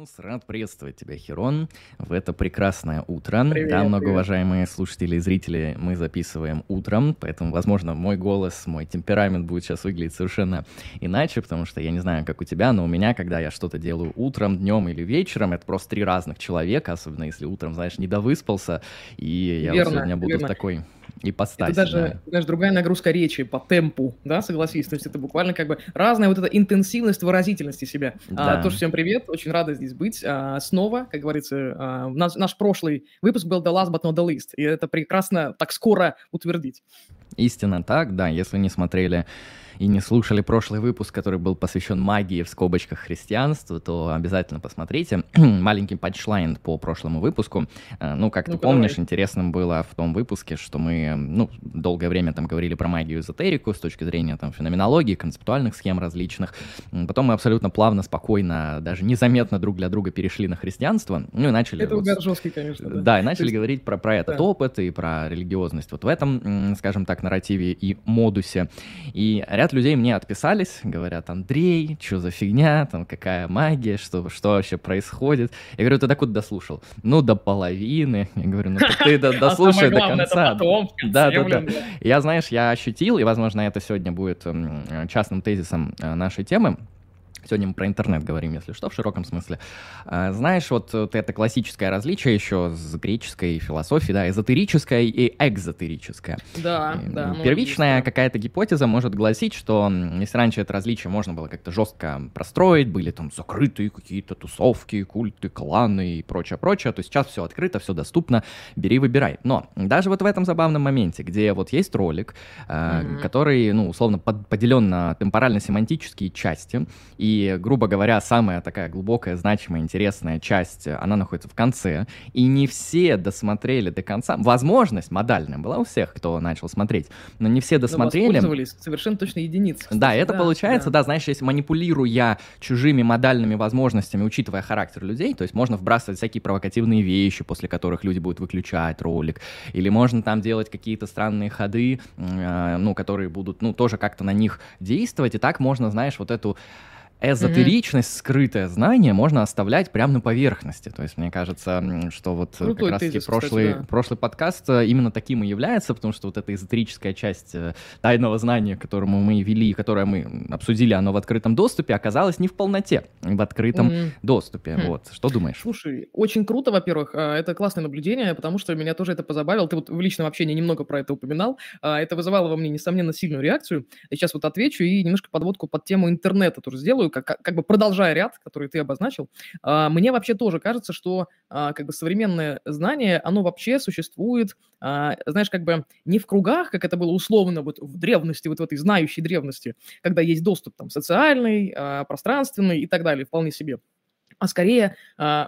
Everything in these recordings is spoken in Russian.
Альфонс, рад приветствовать тебя, Херон, в это прекрасное утро. Привет, Да, привет. многоуважаемые слушатели и зрители, мы записываем утром, поэтому, возможно, мой голос, мой темперамент будет сейчас выглядеть совершенно иначе, потому что я не знаю, как у тебя, но у меня, когда я что-то делаю утром, днем или вечером, это просто три разных человека, особенно если утром, знаешь, недовыспался, и я вот Верно, сегодня буду в верно. такой Это ипостаси, да. даже другая нагрузка речи по темпу, да, согласись? То есть это буквально как бы разная вот эта интенсивность выразительности себя. Тоже Да. всем привет, очень рада здесь быть. Снова, как говорится, наш прошлый выпуск был the last but not the least, и это прекрасно так скоро утвердить. Истинно так, да, если не смотрели и не слушали прошлый выпуск, который был посвящен магии в скобочках христианству, то обязательно посмотрите. Маленький панчлайн по прошлому выпуску. Ну, как ты Ну-ка, помнишь, давай. интересным было в том выпуске, что мы, ну, долгое время там говорили про магию и эзотерику с точки зрения там феноменологии, концептуальных схем различных. Потом мы абсолютно плавно, спокойно, даже незаметно друг для друга перешли на христианство, ну и начали Это вот... угар жесткий, конечно, да. Да, и То начали есть, говорить про этот да. опыт и про религиозность вот в этом, скажем так, нарративе и модусе. И ряд людей мне отписались, говорят: Андрей, что за фигня, там какая магия, что вообще происходит? Я говорю: ты докуда дослушал? Ну, до половины. Я говорю: ну так ты А самое дослушай до главное, это конца. потом, в Да, конце, да, да. блин, да. Я, знаешь, я ощутил, и, возможно, это сегодня будет частным тезисом нашей темы. Сегодня мы про интернет говорим, если что, в широком смысле. Знаешь, вот это классическое различие еще с греческой философией, да, эзотерическое и экзотерическое. Да, да, ну, есть, Первичная да. какая-то гипотеза может гласить, что если раньше это различие можно было как-то жестко простроить, были там закрытые какие-то тусовки, культы, кланы и прочее-прочее, то сейчас все открыто, все доступно, бери, выбирай. Но даже вот в этом забавном моменте, где вот есть ролик, который, ну, условно поделен на темпорально-семантические части, и, грубо говоря, самая такая глубокая, значимая, интересная часть, она находится в конце, и не все досмотрели до конца. Возможность модальная была у всех, кто начал смотреть, но не все Но досмотрели. воспользовались совершенно точно единицы, кстати. Да, это Да, получается, да. да, знаешь, если манипулируя чужими модальными возможностями, учитывая характер людей, то есть можно вбрасывать всякие провокативные вещи, после которых люди будут выключать ролик, или можно там делать какие-то странные ходы, ну, которые будут, ну, тоже как-то на них действовать, и так можно, знаешь, вот эту эзотеричность, скрытое знание можно оставлять прямо на поверхности. То есть мне кажется, что вот как Крутой раз-таки тезис, кстати, да. прошлый подкаст именно таким и является, потому что вот эта эзотерическая часть тайного знания, которому мы вели, которое мы обсудили, оно в открытом доступе, оказалось не в полноте, в открытом доступе. Вот. Что думаешь? Слушай, очень круто, во-первых, это классное наблюдение, потому что меня тоже это позабавило. Ты вот в личном общении немного про это упоминал. Это вызывало во мне, несомненно, сильную реакцию. Я сейчас вот отвечу и немножко подводку под тему интернета тоже сделаю, как бы продолжая ряд, который ты обозначил. Мне вообще тоже кажется, что как бы современное знание, оно вообще существует, знаешь, как бы не в кругах, как это было условно вот в древности, вот в этой знающей древности, когда есть доступ там социальный, пространственный и так далее, вполне себе, а скорее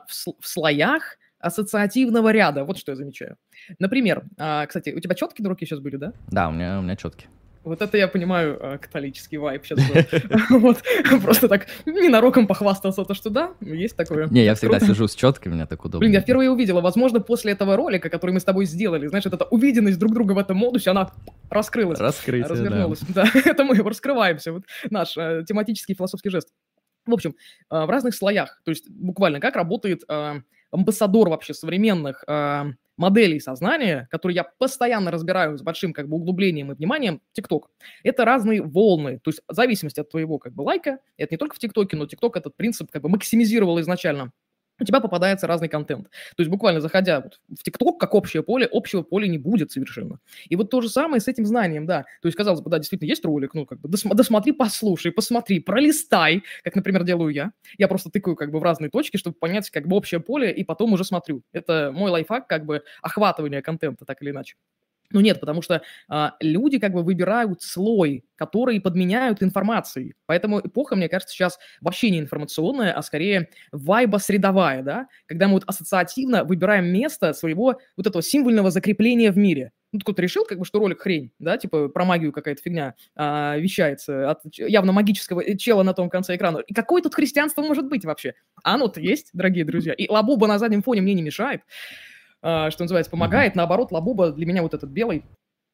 в слоях ассоциативного ряда. Вот что я замечаю. Например, кстати, у тебя четки на руке сейчас были, да? Да, у меня четкие. Вот это я понимаю, католический вайб сейчас был. Вот, просто так ненароком похвастался, то что да, есть такое. Не, я всегда Круто. сижу с четками, мне так удобно. Блин, я впервые увидела, возможно, после этого ролика, который мы с тобой сделали, знаешь, вот эта увиденность друг друга в этом модусе, она раскрылась, Раскрытие, развернулась. Да, это мы раскрываемся, вот наш тематический философский жест. В общем, в разных слоях, то есть буквально как работает амбассадор вообще современных моделей сознания, которые я постоянно разбираю с большим как бы углублением и вниманием, ТикТок. Это разные волны, то есть в зависимости от твоего как бы лайка, это не только в ТикТоке, но ТикТок этот принцип как бы максимизировал изначально, у тебя попадается разный контент. То есть буквально заходя вот в ТикТок, как общее поле, общего поля не будет совершенно. И вот то же самое с этим знанием, да. То есть, казалось бы, да, действительно, есть ролик, ну, как бы, досмотри, послушай, посмотри, пролистай, как, например, делаю я. Я просто тыкаю как бы в разные точки, чтобы понять как бы общее поле, и потом уже смотрю. Это мой лайфхак как бы охватывания контента, так или иначе. Ну нет, потому что люди как бы выбирают слой, который подменяют информацией. Поэтому эпоха, мне кажется, сейчас вообще не информационная, а скорее вайба-средовая, да? Когда мы вот ассоциативно выбираем место своего вот этого символьного закрепления в мире. Ну, кто-то решил, как бы, что ролик хрень, да, типа про магию какая-то фигня вещается от явно магического чела на том конце экрана. И какое тут христианство может быть вообще? А оно-то есть, дорогие друзья. И лабуба на заднем фоне мне не мешает. Что называется, помогает. Наоборот, лабуба для меня вот этот белый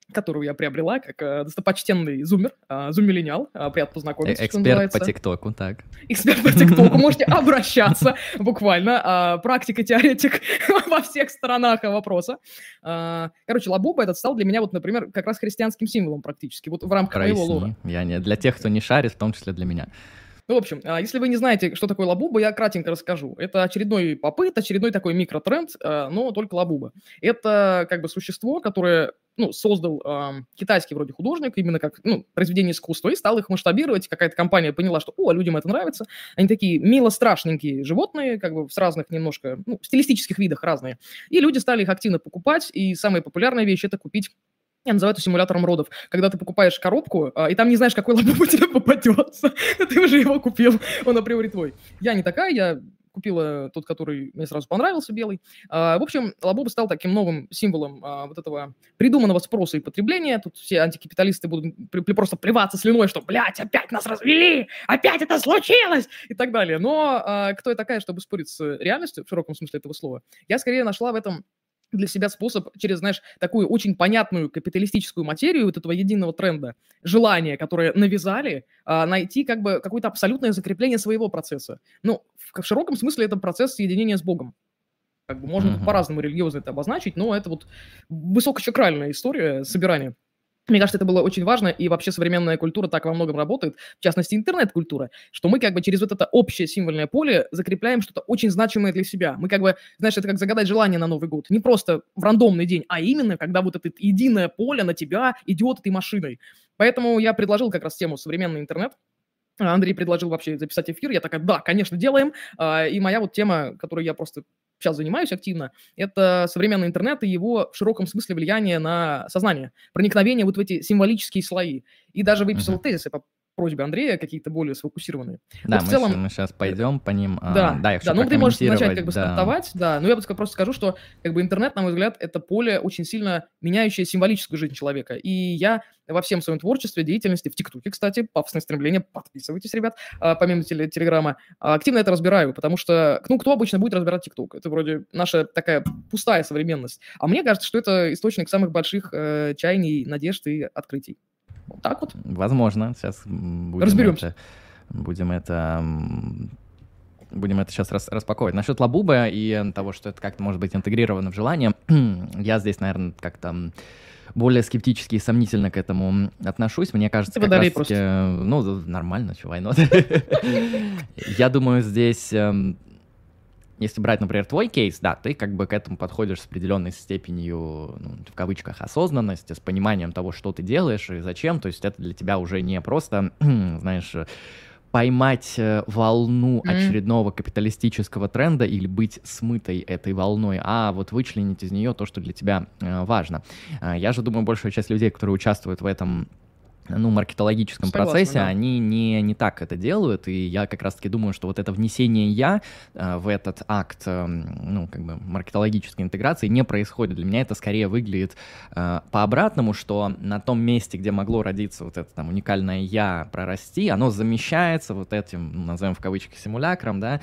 которую я приобрела как достопочтенный зумер, зум-миллениал, приятно познакомиться, что Эксперт называется. по ТикТоку, так. Эксперт по ТикТоку, можете обращаться буквально, практик и теоретик во всех сторонах вопроса. Короче, лабуба этот стал для меня, вот, например, как раз христианским символом практически, вот в рамках моего лора. Я не, для тех, кто не шарит, в том числе для меня. Ну, в общем, если вы не знаете, что такое лабуба, я кратенько расскажу. Это очередной попыт, очередной такой микротренд, но только лабуба. Это как бы существо, которое создал китайский вроде художник, именно как произведение искусства, и стал их масштабировать. Какая-то компания поняла, что людям это нравится. Они такие мило страшненькие животные, как бы с разных немножко, стилистических видах разные. И люди стали их активно покупать, и самая популярная вещь – это купить. Я называю это симулятором родов. Когда ты покупаешь коробку, и там не знаешь, какой лабуб тебе попадется, ты уже его купил, он априори твой. Я не такая, я купила тот, который мне сразу понравился, белый. В общем, лабуба стал таким новым символом вот этого придуманного спроса и потребления. Тут все антикапиталисты будут просто плеваться слюной, что, блядь, опять нас развели, опять это случилось, и так далее. Но кто я такая, чтобы спорить с реальностью, в широком смысле этого слова? Я скорее нашла в этом для себя способ через, знаешь, такую очень понятную капиталистическую материю вот этого единого тренда, желание, которое навязали, найти как бы какое-то абсолютное закрепление своего процесса. В широком смысле это процесс соединения с Богом. Как бы можно по-разному религиозно это обозначить, но это вот высокочакральная история собирания. Мне кажется, это было очень важно, и вообще современная культура так во многом работает, в частности, интернет-культура, что мы как бы через вот это общее символьное поле закрепляем что-то очень значимое для себя. Мы как бы, знаешь, это как загадать желание на Новый год. Не просто в рандомный день, а именно, когда вот это единое поле на тебя идет этой машиной. Поэтому я предложил как раз тему современный интернет. Андрей предложил вообще записать эфир. Я такая, да, конечно, делаем. И моя вот тема, которой я просто сейчас занимаюсь активно, это современный интернет и его в широком смысле влияние на сознание, проникновение вот в эти символические слои. И даже выписал тезисы по просьбе Андрея, какие-то более сфокусированные. Да, вот мы, в целом, мы сейчас пойдем по ним. Да, я хочу ты можешь начать как бы да. стартовать, да, но я просто скажу, что как бы интернет, на мой взгляд, это поле очень сильно меняющее символическую жизнь человека. И я во всем своем творчестве, деятельности, в ТикТоке, кстати, пафосное стремление, подписывайтесь, ребят, помимо Телеграма, активно это разбираю, потому что, кто обычно будет разбирать ТикТок? Это вроде наша такая пустая современность. А мне кажется, что это источник самых больших чаяний, надежд и открытий. Вот так вот. Возможно, сейчас разберемся. Будем это сейчас распаковывать. Насчет лабуба и того, что это как-то может быть интегрировано в желание, я здесь, наверное, как-то более скептически и сомнительно к этому отношусь. Мне кажется, как раз-таки... нормально, why not? Я думаю, здесь... Если брать, например, твой кейс, да, ты как бы к этому подходишь с определенной степенью, в кавычках, осознанности, с пониманием того, что ты делаешь и зачем, то есть это для тебя уже не просто, знаешь, поймать волну очередного капиталистического тренда или быть смытой этой волной, а вот вычленить из нее то, что для тебя важно. Я же думаю, большая часть людей, которые участвуют в этом маркетологическом процессе, да. Они не так это делают, и я как раз-таки думаю, что вот это внесение «я» в этот акт, маркетологической интеграции не происходит. Для меня это скорее выглядит по-обратному, что на том месте, где могло родиться вот это уникальное «я», прорасти, оно замещается вот этим, назовем в кавычках, симулякром, да,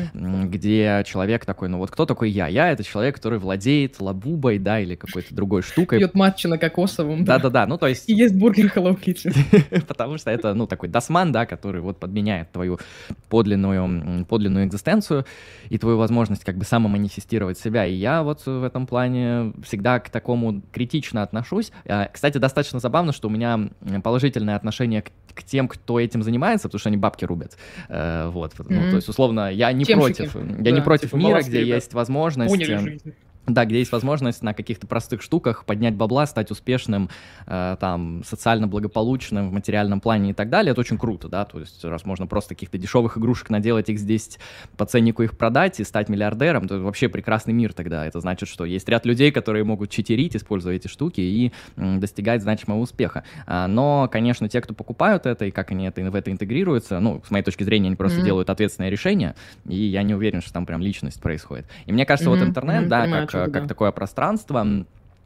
где человек такой, кто такой я? Я — это человек, который владеет лабубой, да, или какой-то другой штукой. Пьет матча на кокосовом, да. Да-да-да, то есть... И ест бургер Hello Kitty. Потому что это, такой досман, да, который вот подменяет твою подлинную экзистенцию и твою возможность как бы самоманифестировать себя. И я вот в этом плане всегда к такому критично отношусь. Кстати, достаточно забавно, что у меня положительное отношение к тем, кто этим занимается, потому что они бабки рубят. То есть, условно, я не против мира, где есть возможность... Да, где есть возможность на каких-то простых штуках поднять бабла, стать успешным, социально благополучным в материальном плане и так далее. Это очень круто, да, то есть раз можно просто каких-то дешевых игрушек наделать, X10 по ценнику их продать и стать миллиардером, то это вообще прекрасный мир тогда. Это значит, что есть ряд людей, которые могут читерить, используя эти штуки и достигать значимого успеха. Но, конечно, те, кто покупают это и как они в это интегрируются, с моей точки зрения, они просто делают ответственное решение, и я не уверен, что там прям личность происходит. И мне кажется, вот интернет, да, как такое пространство,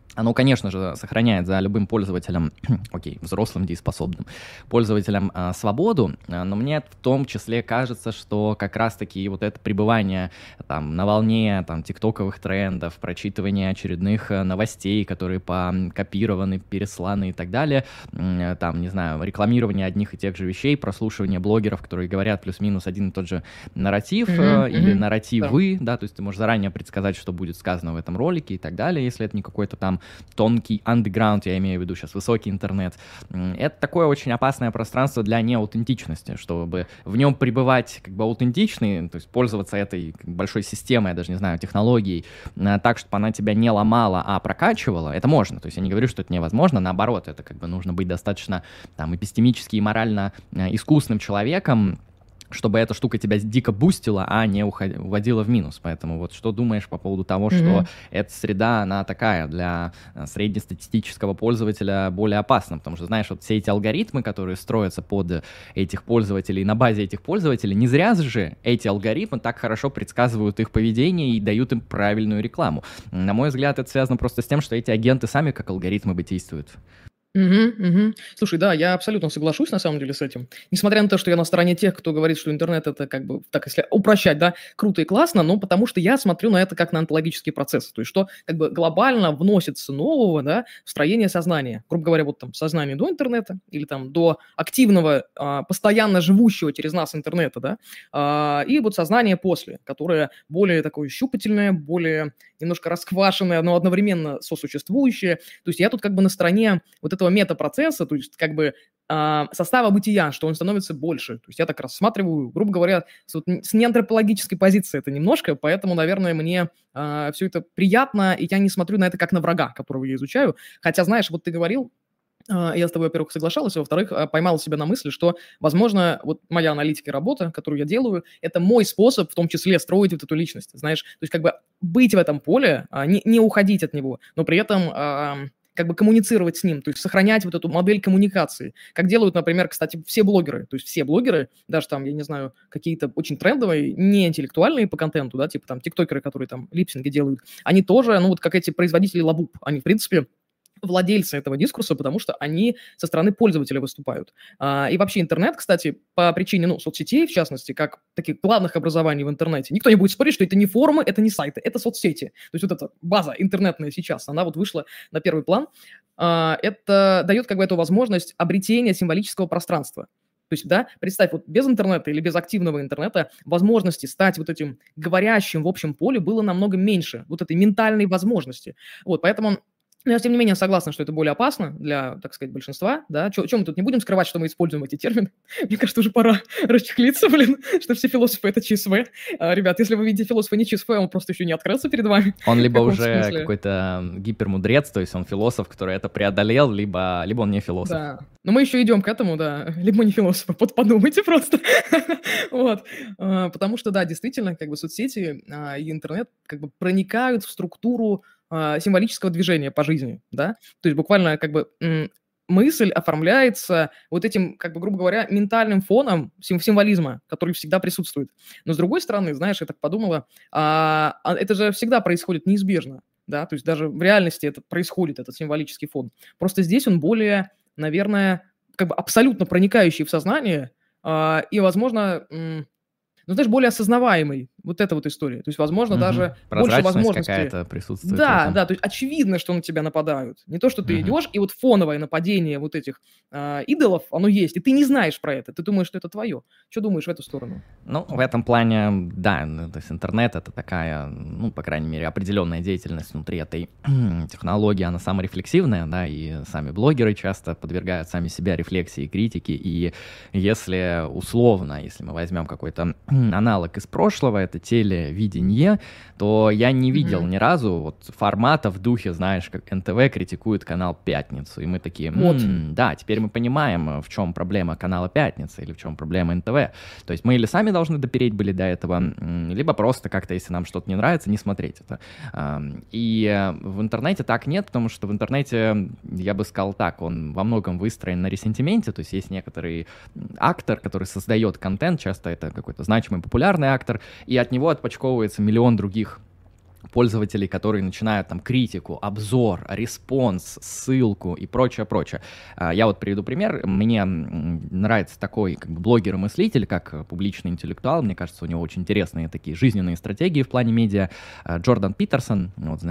Оно, конечно же, сохраняет за любым пользователем, окей, взрослым дееспособным пользователям свободу, но мне в том числе кажется, что как раз-таки вот это пребывание там на волне там тиктоковых трендов, прочитывание очередных новостей, которые покопированы, пересланы и так далее, там, не знаю, рекламирование одних и тех же вещей, прослушивание блогеров, которые говорят плюс-минус один и тот же нарратив или нарративы, да, то есть ты можешь заранее предсказать, что будет сказано в этом ролике и так далее, если это не какой-то там тонкий андеграунд, я имею в виду сейчас высокий интернет. Это такое очень опасное пространство для неаутентичности, чтобы в нем пребывать как бы аутентичный, то есть пользоваться этой большой системой, я даже не знаю, технологией, так, чтобы она тебя не ломала, а прокачивала, это можно. То есть я не говорю, что это невозможно, наоборот, это как бы нужно быть достаточно там эпистемически и морально искусным человеком, чтобы эта штука тебя дико бустила, а не уводила в минус. Поэтому вот что думаешь по поводу того, что эта среда, она такая для среднестатистического пользователя более опасна? Потому что, знаешь, вот все эти алгоритмы, которые строятся под этих пользователей, на базе этих пользователей, не зря же эти алгоритмы так хорошо предсказывают их поведение и дают им правильную рекламу. На мой взгляд, это связано просто с тем, что эти агенты сами как алгоритмы бы действуют. Слушай, да, я абсолютно соглашусь на самом деле с этим. Несмотря на то, что я на стороне тех, кто говорит, что интернет это как бы, так если упрощать, да, круто и классно, но потому что я смотрю на это как на онтологический процесс, то есть что как бы глобально вносится нового, да, в строение сознания. Грубо говоря, вот там сознание до интернета или там до активного, постоянно живущего через нас интернета, да, и вот сознание после, которое более такое щупательное, более немножко расквашенное, но одновременно сосуществующее. То есть я тут как бы на стороне вот этого метапроцесса, то есть как бы состава бытия, что он становится больше. То есть я так рассматриваю, грубо говоря, с неантропологической позиции это немножко, поэтому, наверное, мне все это приятно, и я не смотрю на это как на врага, которого я изучаю. Хотя, знаешь, вот ты говорил, я с тобой, во-первых, соглашалась, а во-вторых, поймал себя на мысли, что, возможно, вот моя аналитика и работа, которую я делаю, это мой способ, в том числе, строить вот эту личность, знаешь, то есть как бы быть в этом поле, не уходить от него, но при этом как бы коммуницировать с ним, то есть сохранять вот эту модель коммуникации, как делают, например, кстати, все блогеры, то есть все блогеры, даже там, я не знаю, какие-то очень трендовые, не интеллектуальные по контенту, да, типа там тиктокеры, которые там липсинги делают, они тоже, ну вот как эти производители лабуб, они, в принципе, владельцы этого дискурса, потому что они со стороны пользователя выступают. И вообще интернет, кстати, по причине, ну, соцсетей, в частности, как таких главных образований в интернете, никто не будет спорить, что это не форумы, это не сайты, это соцсети. То есть вот эта база интернетная сейчас, она вот вышла на первый план. Это дает как бы эту возможность обретения символического пространства. То есть, да, представь, вот без интернета или без активного интернета возможности стать вот этим говорящим в общем поле было намного меньше, вот этой ментальной возможности. Вот, поэтому... Но я, тем не менее, согласна, что это более опасно для, так сказать, большинства, да. Чем мы тут не будем скрывать, что мы используем эти термины? Мне кажется, уже пора расчехлиться, что все философы – это ЧСВ. Ребят, если вы видите философа не ЧСВ, он просто еще не открылся перед вами. Он либо уже какой-то гипермудрец, то есть он философ, который это преодолел, либо он не философ. Да, но мы еще идем к этому, да, либо не философы, подумайте просто. Вот, потому что, да, действительно, как бы соцсети и интернет как бы проникают в структуру символического движения по жизни, да, то есть буквально как бы мысль оформляется вот этим, как бы, грубо говоря, ментальным фоном символизма, который всегда присутствует. Но с другой стороны, знаешь, я так подумала, это же всегда происходит неизбежно, да, то есть даже в реальности это происходит, этот символический фон. Просто здесь он более, наверное, как бы абсолютно проникающий в сознание и, возможно, ну, знаешь, более осознаваемый. Вот эта вот история. То есть, возможно, даже больше возможностей. Какая-то присутствует. Да, да, то есть очевидно, что на тебя нападают. Не то, что ты идешь, и вот фоновое нападение вот этих идолов, оно есть, и ты не знаешь про это, ты думаешь, что это твое. Что думаешь в эту сторону? Ну, в этом плане, да, то есть интернет — это такая, ну, по крайней мере, определенная деятельность внутри этой технологии, она саморефлексивная, да, и сами блогеры часто подвергают сами себя рефлексии и критике, и если условно, если мы возьмем какой-то аналог из прошлого, это телевидение, то я не видел ни разу вот формата в духе, знаешь, как НТВ критикует канал «Пятницу», и мы такие, да, теперь мы понимаем, в чем проблема канала «Пятница» или в чем проблема НТВ. То есть мы или сами должны допереть были до этого, либо просто как-то, если нам что-то не нравится, не смотреть это. И в интернете так нет, потому что в интернете, я бы сказал так, он во многом выстроен на ресентименте, то есть есть некоторый актор, который создает контент, часто это какой-то значимый, популярный актор, и от него отпочковывается миллион других пользователей, которые начинают там критику, обзор, респонс, ссылку и прочее. Я вот приведу пример. Мне нравится такой как бы блогер и мыслитель, как публичный интеллектуал. Мне кажется, у него очень интересные такие жизненные стратегии в плане медиа. Джордан Питерсон, вот,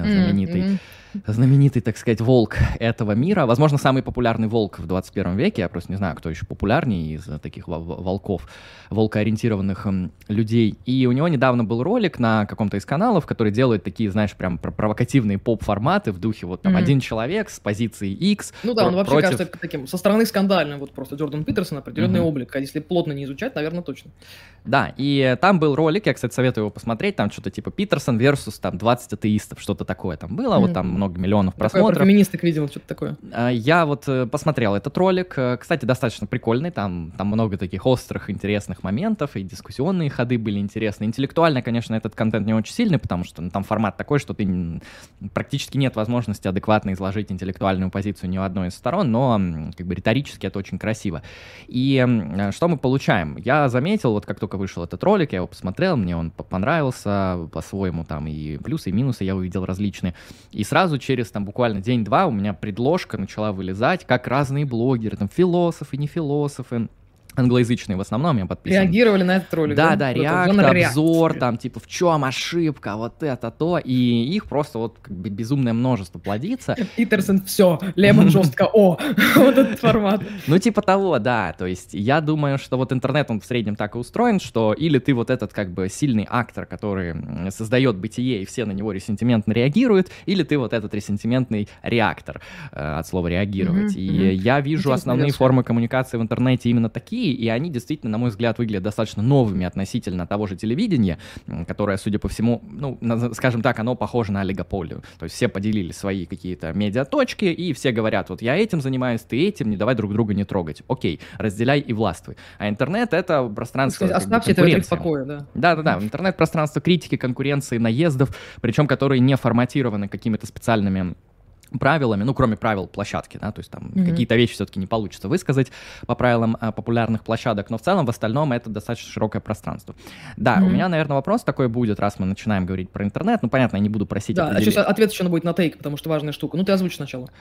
знаменитый, так сказать, волк этого мира. Возможно, самый популярный волк в 21 веке. Я просто не знаю, кто еще популярнее из таких волков, волкоориентированных людей. И у него недавно был ролик на каком-то из каналов, который делает такие, знаешь, прям провокативные поп-форматы в духе вот там один человек с позиции X. Ну да, он вообще кажется таким со стороны скандальным, вот просто Джордан Питерсон, определенный облик, а если плотно не изучать, наверное, точно. Да, и там был ролик, я, кстати, советую его посмотреть, там что-то типа Питерсон versus там 20 атеистов, что-то такое там было, вот там много миллионов просмотров. Про феминисток видел, что-то такое. Я вот посмотрел этот ролик, кстати, достаточно прикольный, там много таких острых, интересных моментов, и дискуссионные ходы были интересны. Интеллектуально, конечно, этот контент не очень сильный, потому что там формат такой, что ты практически нет возможности адекватно изложить интеллектуальную позицию ни в одной из сторон, но как бы риторически это очень красиво. И что мы получаем? Я заметил, вот как только вышел этот ролик, я его посмотрел, мне он понравился по-своему, там и плюсы, и минусы я увидел различные. И сразу через там буквально день-два у меня предложка начала вылезать, как разные блогеры, там философы, не философы, англоязычные в основном, я подписан. Реагировали на этот ролик, да? Да, обзор, там, типа, в чем ошибка, вот это, то, и их просто вот как бы безумное множество плодится. Питерсон, все, Лемон жестко, вот этот формат. Ну, типа того, да, то есть я думаю, что вот интернет, он в среднем так и устроен, что или ты вот этот как бы сильный актор, который создает бытие, и все на него ресентиментно реагируют, или ты вот этот ресентиментный реактор, от слова реагировать. И я вижу основные формы коммуникации в интернете именно такие, и они действительно, на мой взгляд, выглядят достаточно новыми относительно того же телевидения, которое, судя по всему, ну, скажем так, оно похоже на олигополию. То есть все поделили свои какие-то медиаточки, и все говорят, вот я этим занимаюсь, ты этим, не давай друг друга не трогать. Окей, разделяй и властвуй. А интернет — это пространство оставьте это в покое, да. Да, интернет-пространство критики, конкуренции, наездов, причем которые не форматированы какими-то специальными правилами, ну, кроме правил площадки, да, то есть там какие-то вещи все-таки не получится высказать по правилам популярных площадок, но в целом, в остальном, это достаточно широкое пространство. Да, у меня, наверное, вопрос такой будет, раз мы начинаем говорить про интернет, ну, понятно, я не буду просить определить. Да, сейчас ответ еще будет на тейк, потому что важная штука. Ну, ты озвучь сначала.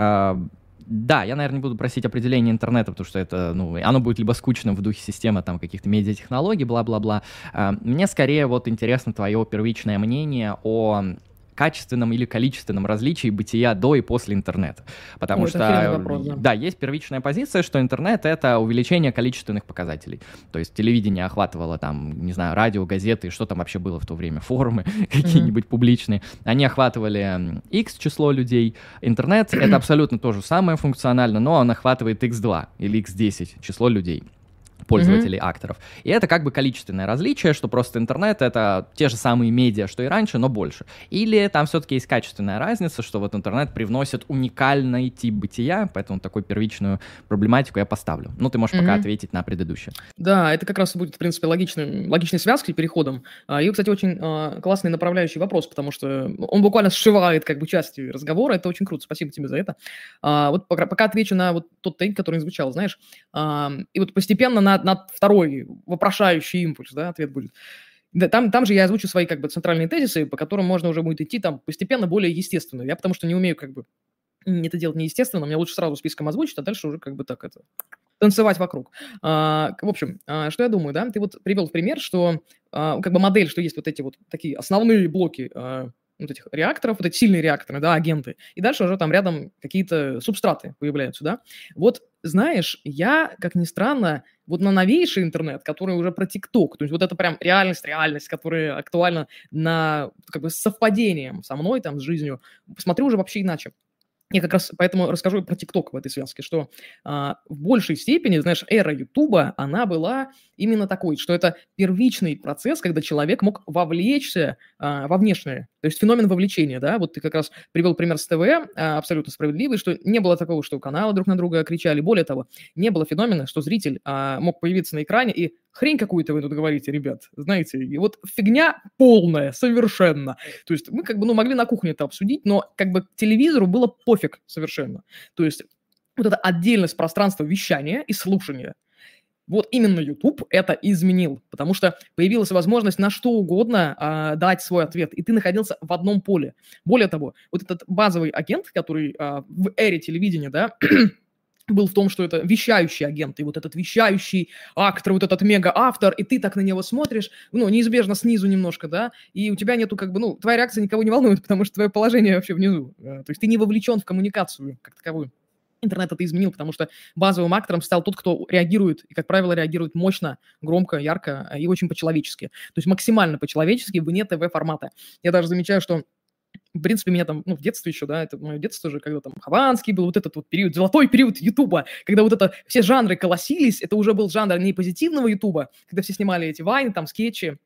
Да, я, наверное, не буду просить определения интернета, потому что это, ну, оно будет либо скучным в духе системы там каких-то медиатехнологий, бла-бла-бла. Мне скорее вот интересно твое первичное мнение о качественном или количественном различии бытия до и после интернета. Потому что, вопрос, да, есть первичная позиция, что интернет — это увеличение количественных показателей. То есть телевидение охватывало там, не знаю, радио, газеты, что там вообще было в то время, форумы какие-нибудь публичные. Они охватывали X число людей. Интернет — это абсолютно то же самое функционально, но он охватывает X2 или X10 число людей, пользователей, акторов. И это как бы количественное различие, что просто интернет — это те же самые медиа, что и раньше, но больше. Или там все-таки есть качественная разница, что вот интернет привносит уникальный тип бытия, поэтому такую первичную проблематику я поставлю. Ну, ты можешь пока ответить на предыдущее. Да, это как раз будет, в принципе, логичной связкой, переходом. И, кстати, очень классный направляющий вопрос, потому что он буквально сшивает как бы части разговора, это очень круто, спасибо тебе за это. Вот пока отвечу на вот тот тейк, который звучал, знаешь, и вот постепенно на второй вопрошающий импульс, да, ответ будет. Да, там же я озвучу свои как бы центральные тезисы, по которым можно уже будет идти там постепенно более естественно. Я потому что не умею как бы это делать неестественно, мне лучше сразу списком озвучить, а дальше уже как бы так это танцевать вокруг. В общем, что я думаю, да, ты вот привел в пример, что как бы модель, что есть вот эти вот такие основные блоки вот этих реакторов, вот эти сильные реакторы, да, агенты, и дальше уже там рядом какие-то субстраты появляются, да. Вот, знаешь, я, как ни странно, вот на новейший интернет, который уже про ТикТок, то есть вот это прям реальность, которая актуальна на, как бы, с совпадением со мной, там, с жизнью, посмотрю уже вообще иначе. Я как раз поэтому расскажу про ТикТок в этой связке, что в большей степени, знаешь, эра Ютуба, она была именно такой, что это первичный процесс, когда человек мог вовлечься во внешнее, то есть феномен вовлечения, да, вот ты как раз привел пример с ТВ, абсолютно справедливый, что не было такого, что каналы друг на друга кричали, более того, не было феномена, что зритель мог появиться на экране и хрень какую-то вы тут говорите, ребят, знаете, и вот фигня полная, совершенно. То есть мы как бы, ну, могли на кухне это обсудить, но как бы телевизору было пофиг совершенно. То есть вот эта отдельность пространства вещания и слушания, Вот именно YouTube это изменил, потому что появилась возможность на что угодно дать свой ответ, и ты находился в одном поле. Более того, вот этот базовый агент, который в эре телевидения, да, был в том, что это вещающий агент, и вот этот вещающий актор, вот этот мега-автор, и ты так на него смотришь, ну, неизбежно снизу немножко, да, и у тебя нету как бы, ну, твоя реакция никого не волнует, потому что твое положение вообще внизу. То есть ты не вовлечен в коммуникацию как таковую. Интернет это изменил, потому что базовым актором стал тот, кто реагирует, и, как правило, реагирует мощно, громко, ярко и очень по-человечески. То есть максимально по-человечески вне ТВ-формата. Я даже замечаю, что в принципе, меня там, ну, в детстве еще, да, это мое детство же, когда там Хованский был, вот этот вот период, золотой период Ютуба, когда вот это, все жанры колосились, это уже был жанр не позитивного Ютуба, когда все снимали эти вайны, там, скетчи,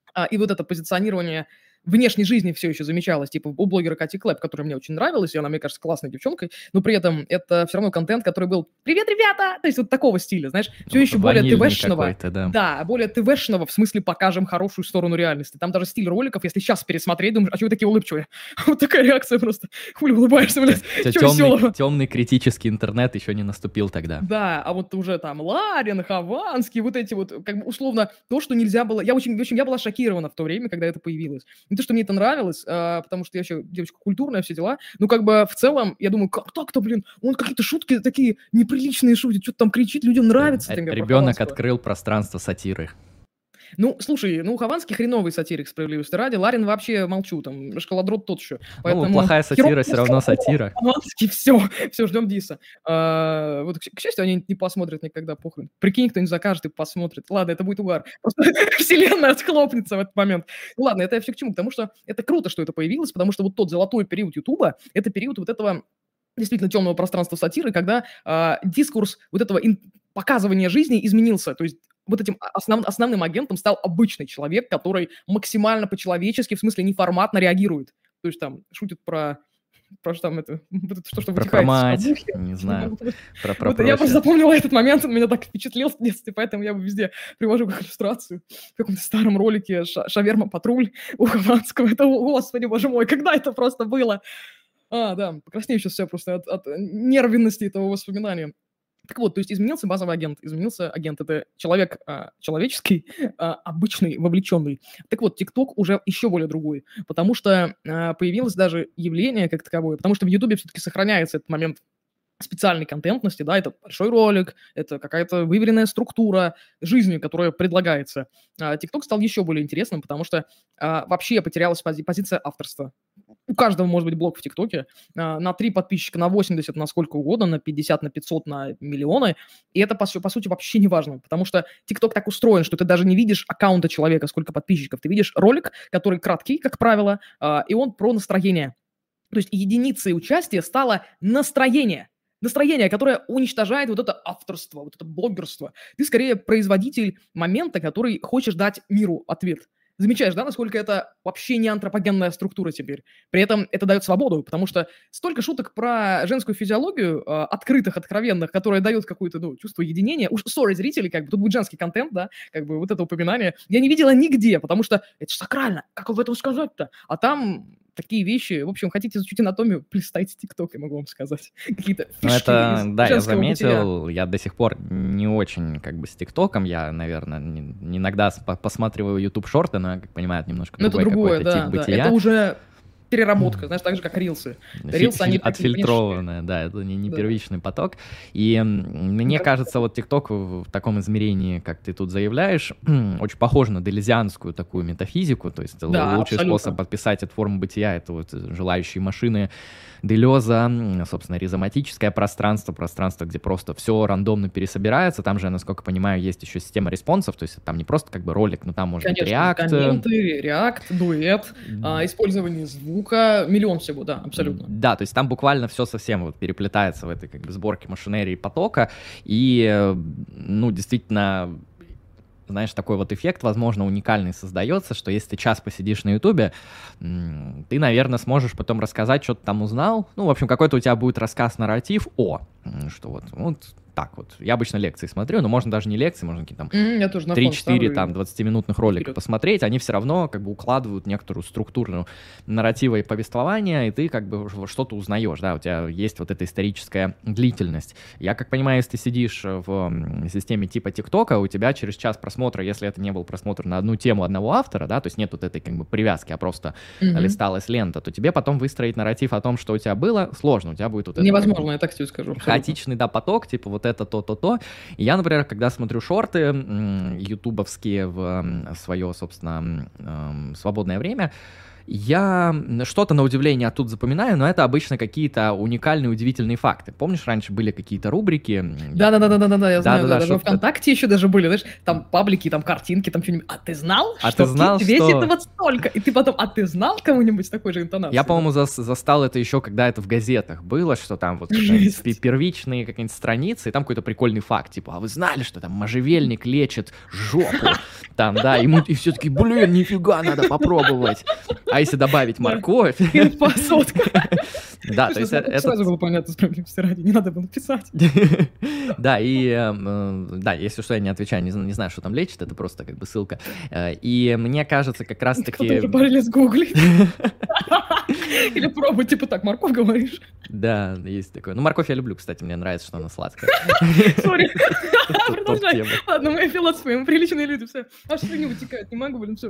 и вот это позиционирование внешней жизни все еще замечалось, типа у блогера Кати Клэп, которая мне очень нравилась, и она, мне кажется, классной девчонкой, но при этом это все равно контент, который был «Привет, ребята!», то есть вот такого стиля, знаешь, все еще более ТВшного. Да, более ТВшного, в смысле покажем хорошую сторону реальности. Там даже стиль роликов, если сейчас пересмотреть, думаешь, а чего вы такие улыбчивые? Вот такая реакция просто. Хули улыбаешься, блядь, чего веселого? Темный критический интернет еще не наступил тогда. Да, а вот уже там Ларин, Хованский, вот эти вот, как бы условно, то, что нельзя было... Я была шокирована в то время, когда это появилось. Не то, что мне это нравилось, потому что я еще девочка культурная, все дела, но как бы в целом, я думаю, как так-то, блин, он какие-то шутки такие неприличные шутит, что-то там кричит, людям нравится. Ребенок открыл пространство сатиры. Ну, слушай, ну, Хованский хреновый сатирик, справедливости ради, Ларин вообще молчу, там, школодрот тот еще. Поэтому плохая сатира все равно сатира. Хованский, все, ждем диса. Вот, к счастью, они не посмотрят никогда, похрен. Прикинь, кто-нибудь закажет и посмотрит. Ладно, это будет угар. Просто вселенная отхлопнется в этот момент. Ну, ладно, это я все к чему? Потому что это круто, что это появилось, потому что вот тот золотой период Ютуба, это период вот этого действительно темного пространства сатиры, когда дискурс вот этого показывания жизни изменился. То есть вот этим основным агентом стал обычный человек, который максимально по-человечески, в смысле неформатно реагирует. То есть там шутит про что там это что вытекает про мать, не знаю. Я просто запомнила этот момент, он меня так впечатлил в детстве, поэтому я его везде привожу как иллюстрацию. В каком-то старом ролике «Шаверма-патруль» у Хованского. Это, господи, боже мой, когда это просто было? Да, покраснею сейчас все просто от нервности этого воспоминания. Так вот, то есть изменился базовый агент. Изменился агент. Это человек человеческий, обычный, вовлеченный. Так вот, TikTok уже еще более другой, потому что появилось даже явление как таковое, потому что в Ютубе все-таки сохраняется этот момент специальной контентности, да, это большой ролик, это какая-то выверенная структура жизни, которая предлагается. TikTok стал еще более интересным, потому что вообще потерялась позиция авторства. У каждого может быть блог в ТикТоке, на 3 подписчика, на 80, на сколько угодно, на 50, на 500, на миллионы, и это, по сути, вообще не важно, потому что ТикТок так устроен, что ты даже не видишь аккаунта человека, сколько подписчиков, ты видишь ролик, который краткий, как правило, и он про настроение. То есть единицей участия стало настроение. Настроение, которое уничтожает вот это авторство, вот это блогерство. Ты скорее производитель момента, который хочешь дать миру ответ. Замечаешь, да, насколько это вообще не антропогенная структура теперь. При этом это дает свободу, потому что столько шуток про женскую физиологию, открытых, откровенных, которые дают какое-то, чувство единения. Уж, зрители, как бы, тут будет женский контент, да, как бы вот это упоминание. Я не видела нигде, потому что это же сакрально. Как в этом сказать-то? А там такие вещи. В общем, хотите изучить анатомию, полистайте ТикТок, я могу вам сказать. Какие-то фишки это, да, я заметил, бытия. Я до сих пор не очень как бы с ТикТоком, я, наверное, иногда посматриваю YouTube-шорты, но я, как понимаю, это немножко другой какой-то тип бытия. Это уже переработка, знаешь, так же, как рилсы. Рилсы, они отфильтрованные, да, это не первичный поток. И мне кажется, вот ТикТок в таком измерении, как ты тут заявляешь, очень похож на делезианскую такую метафизику, то есть лучший способ описать эту форму бытия — это вот желающие машины Делеза, собственно, ризоматическое пространство, где просто все рандомно пересобирается. Там же, насколько понимаю, есть еще система респонсов, то есть там не просто как бы ролик, но там может быть реакт. Комменты, реакт, дуэт, использование звука, миллион всего, да, абсолютно. Да, то есть там буквально все совсем вот переплетается в этой как бы сборке машинерии потока, и, действительно, знаешь, такой вот эффект, возможно, уникальный создается, что если ты час посидишь на Ютубе, ты, наверное, сможешь потом рассказать, что ты там узнал. В общем, какой-то у тебя будет рассказ-нарратив что вот так вот. Я обычно лекции смотрю, но можно даже не лекции, можно какие-то там Я тоже на фон 3-4 ставлю там и 20-минутных ролика вперед. посмотреть, они все равно как бы укладывают некоторую структуру нарратива и повествования, и ты как бы что-то узнаешь, да, у тебя есть вот эта историческая длительность. Я как понимаю, если ты сидишь в системе типа ТикТока, у тебя через час просмотра, если это не был просмотр на одну тему одного автора, да, то есть нет вот этой как бы привязки, а просто листалась лента, то тебе потом выстроить нарратив о том, что у тебя было, сложно, у тебя будет вот это Невозможно, я так тебе скажу. абсолютно. хаотичный, да, поток, типа вот это то-то-то. И я, например, когда смотрю шорты ютубовские в свое, собственно, свободное время, я что-то на удивление оттуда запоминаю, но это обычно какие-то уникальные, удивительные факты. Помнишь, раньше были какие-то рубрики? Да-да-да, я знаю, Да-да-да, даже во что-то- ВКонтакте еще даже были, знаешь, там паблики, там картинки, там что-нибудь. А ты знал, А что ты знал, кит весит что- вот столько? И ты потом, а ты знал кому-нибудь с такой же интонацией? Я, по-моему, застал это еще, когда это в газетах было, что там вот Жесть. первичные какие-нибудь страницы, и там какой-то прикольный факт, типа, а вы знали, что там можжевельник лечит жопу? Там, да, и все таки блин, нифига, надо попробовать. А если добавить морковь? Посотка. Да, то есть это... Сразу было понятно, справедливости ради, не надо было писать. Да, и да, если что, я не отвечаю, не знаю, что там лечит, это просто как бы ссылка. И мне кажется, как Кто-то раз-таки... уже полез гуглить. Или пробуй, типа так, морковь говоришь. Да, есть такое. Ну, морковь я люблю, кстати, мне нравится, что она сладкая. Сори. Тут Продолжай. топ-тема. Ладно, мы философы, мы приличные люди, все. Аж слюни вытекают, не могу, блин, все.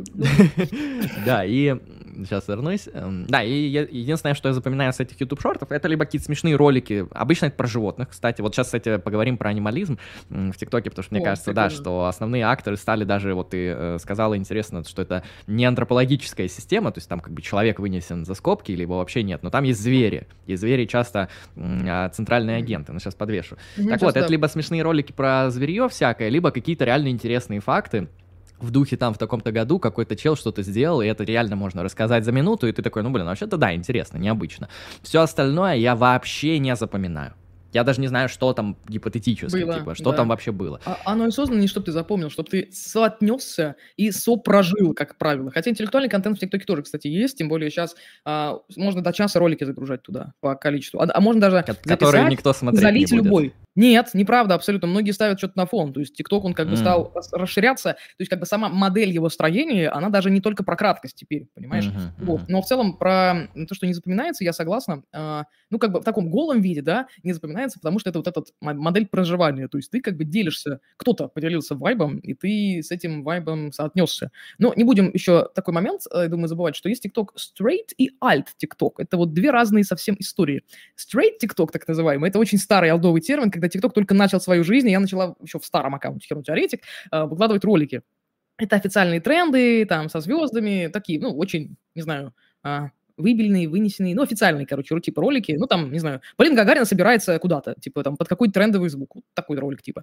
Да, и сейчас вернусь. Да, и единственное, что я запоминаю с этих YouTube-шортов, это либо какие-то смешные ролики. Обычно это про животных, кстати. Вот сейчас, кстати, поговорим про анимализм в ТикТоке, потому что мне кажется, да, прикольно. что основные акторы стали даже, вот ты сказала, интересно, что это не антропологическая система, то есть там как бы человек вынесен за скобки, либо вообще нет, но там есть звери. И звери часто центральные агенты. Ну, сейчас подвешу. Так вот, это либо смешные ролики про зверье всякое, либо какие-то реально интересные факты. В духе там в таком-то году какой-то чел что-то сделал, и это реально можно рассказать за минуту, и ты такой, ну, блин, вообще-то да, интересно, необычно. Все остальное я вообще не запоминаю. Я даже не знаю, что там гипотетически, Было, типа, что да. там вообще было. Оно и создано не чтобы ты запомнил, чтобы ты соотнесся и сопрожил, как правило. Хотя интеллектуальный контент в ТикТоке тоже, кстати, есть, тем более сейчас можно до часа ролики загружать туда по количеству. А можно даже Которые записать никто и смотреть залить не будет. любой. Нет, неправда, абсолютно. Многие ставят что-то на фон. То есть ТикТок, он как бы стал расширяться. То есть как бы сама модель его строения, она даже не только про краткость теперь, понимаешь? Вот. Но в целом про то, что не запоминается, я согласна. Ну, как бы в таком голом виде, да, не запоминается, потому что это вот эта модель проживания. То есть ты как бы делишься, кто-то поделился вайбом, и ты с этим вайбом соотнесся. Но не будем еще такой момент, я думаю, забывать, что есть TikTok straight и alt TikTok. Это вот две разные совсем истории. Straight TikTok, так называемый, это очень старый олдовый термин, когда TikTok только начал свою жизнь, и я начала еще в старом аккаунте Херон Теоретик выкладывать ролики. Это официальные тренды, там, со звездами, такие, ну, очень, не знаю, выбельные, вынесенные, ну, официальные, короче, типа ролики. Ну, там, не знаю, Полина Гагарина собирается куда-то, типа, там, под какой-то трендовый звук. Вот такой ролик, типа.